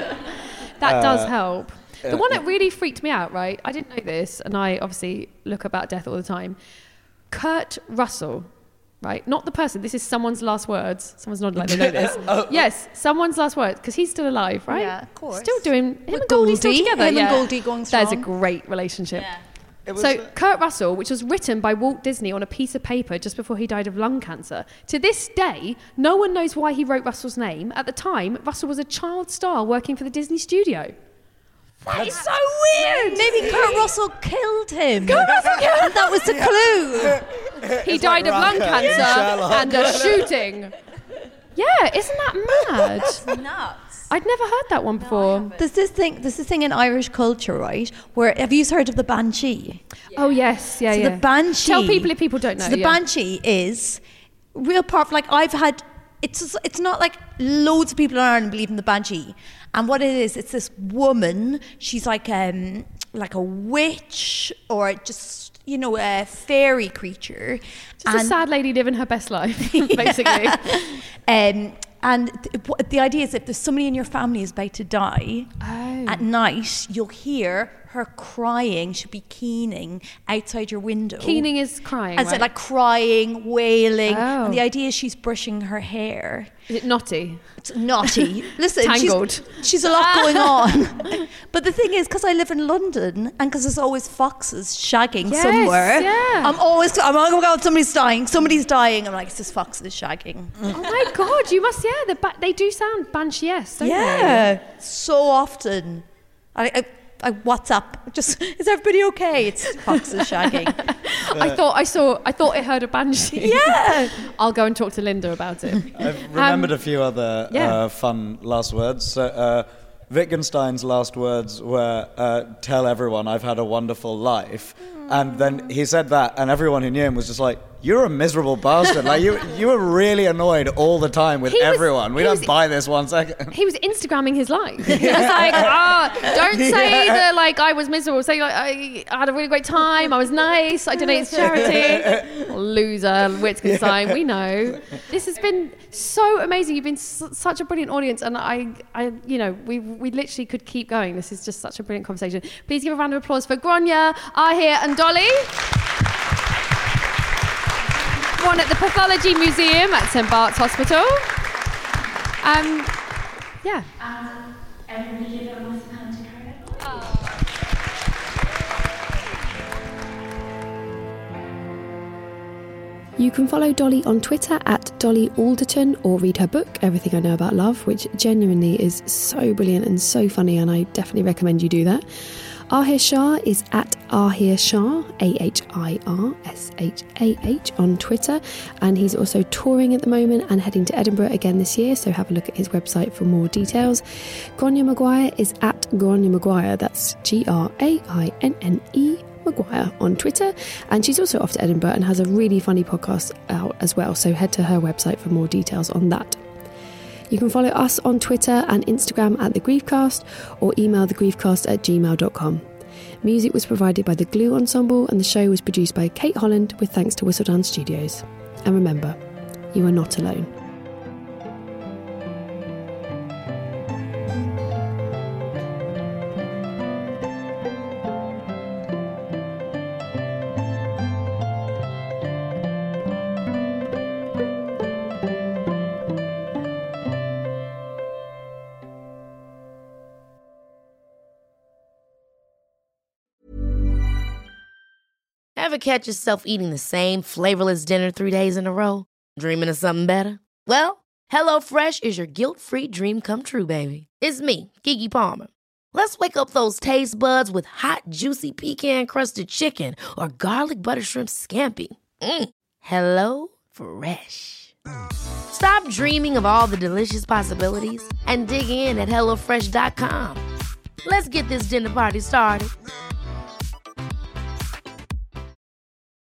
That Uh, does help. The uh, one that really freaked me out, right? I didn't know this, and I obviously look about death all the time. Kurt Russell, right? Not the person. This is someone's last words. Someone's nodding like they know this. Oh. Yes, someone's last words, because he's still alive, right? Yeah, of course. Still doing. Him With and Goldie still Goldie, together. him and yeah. Goldie going That is a strong. great relationship. It was, So uh, Kurt Russell, which was written by Walt Disney on a piece of paper just before he died of lung cancer. To this day, no one knows why he wrote Russell's name. At the time, Russell was a child star working for the Disney studio. That is so weird. Maybe Kurt Russell killed him. Kurt Russell killed him. That was the clue. He It's died like of lung Raka in cancer Sherlock. and a shooting. Yeah, isn't that mad? Nuts. I'd never heard that one before. There's this thing. There's this thing in Irish culture, right? Where have you heard of the banshee? Oh yes, yeah, so yeah. the banshee. Tell people if people don't know. So the yeah. banshee is real powerful. Like I've had. It's it's not like loads of people in Ireland believe in the banshee. And what it is, it's this woman. She's like um like a witch or just you know a fairy creature. Just a sad lady living her best life, basically. Um, and th- w- the idea is if there's somebody in your family is about to die, Oh. at night you'll hear her crying, she'll be keening outside your window. Keening is crying, As in right? like crying, wailing. Oh. And the idea is she's brushing her hair. Is it naughty? It's naughty. Listen, Tangled. She's, she's a lot going on. But the thing is, because I live in London and because there's always foxes shagging Yes, somewhere, yeah. I'm always, I'm like, oh my God, somebody's dying, somebody's dying. I'm like, it's just foxes shagging. Oh my God, you must, yeah, the ba- they do sound banshee-esque, don't they? Yeah, so often. I, I, I WhatsApp. Just, is everybody okay? It's foxes shagging. I thought I saw. I thought I heard a banshee. Yeah. I'll go and talk to Linda about it. I've remembered Um, a few other yeah. uh, fun last words. So, uh, Wittgenstein's last words were, uh, tell everyone I've had a wonderful life. And then he said that, and everyone who knew him was just like, you're a miserable bastard. Like, you you were really annoyed all the time with He was- everyone. We he don't was- buy this one second. He was Instagramming his life. He was like, ah, don't say Yeah. that like I was miserable. Say like I, I had a really great time. I was nice. I donated to charity. Loser, Wittgenstein. We know. This has been so amazing. You've been s- such a brilliant audience, and I, I, you know, we we literally could keep going. This is just such a brilliant conversation. Please give a round of applause for Gronya, Ahir, and Dolly. One at the Pathology Museum at Saint Bart's Hospital. Um, yeah. And everybody give a massive hand to Karen. You can follow Dolly on Twitter at Dolly Alderton or read her book, Everything I Know About Love, which genuinely is so brilliant and so funny, and I definitely recommend you do that. Ahir Shah is at Ahir Shah, A H I R S H A H, on Twitter, and he's also touring at the moment and heading to Edinburgh again this year, so have a look at his website for more details. Gronya Maguire is at Gronya Maguire, that's G R A I N N E Maguire on Twitter, and she's also off to Edinburgh and has a really funny podcast out as well, so head to her website for more details on that. You can follow us on Twitter and Instagram at The Griefcast, or email thegriefcast at gmail dot com. Music was provided by the Glue Ensemble, and the show was produced by Kate Holland with thanks to Whistledown Studios. And remember, you are not alone. Ever catch yourself eating the same flavorless dinner three days in a row? Dreaming of something better? Well, HelloFresh is your guilt-free dream come true, baby. It's me, Keke Palmer. Let's wake up those taste buds with hot, juicy pecan-crusted chicken or garlic butter shrimp scampi. Mm. Hello Fresh. Stop dreaming of all the delicious possibilities and dig in at hello fresh dot com. Let's get this dinner party started.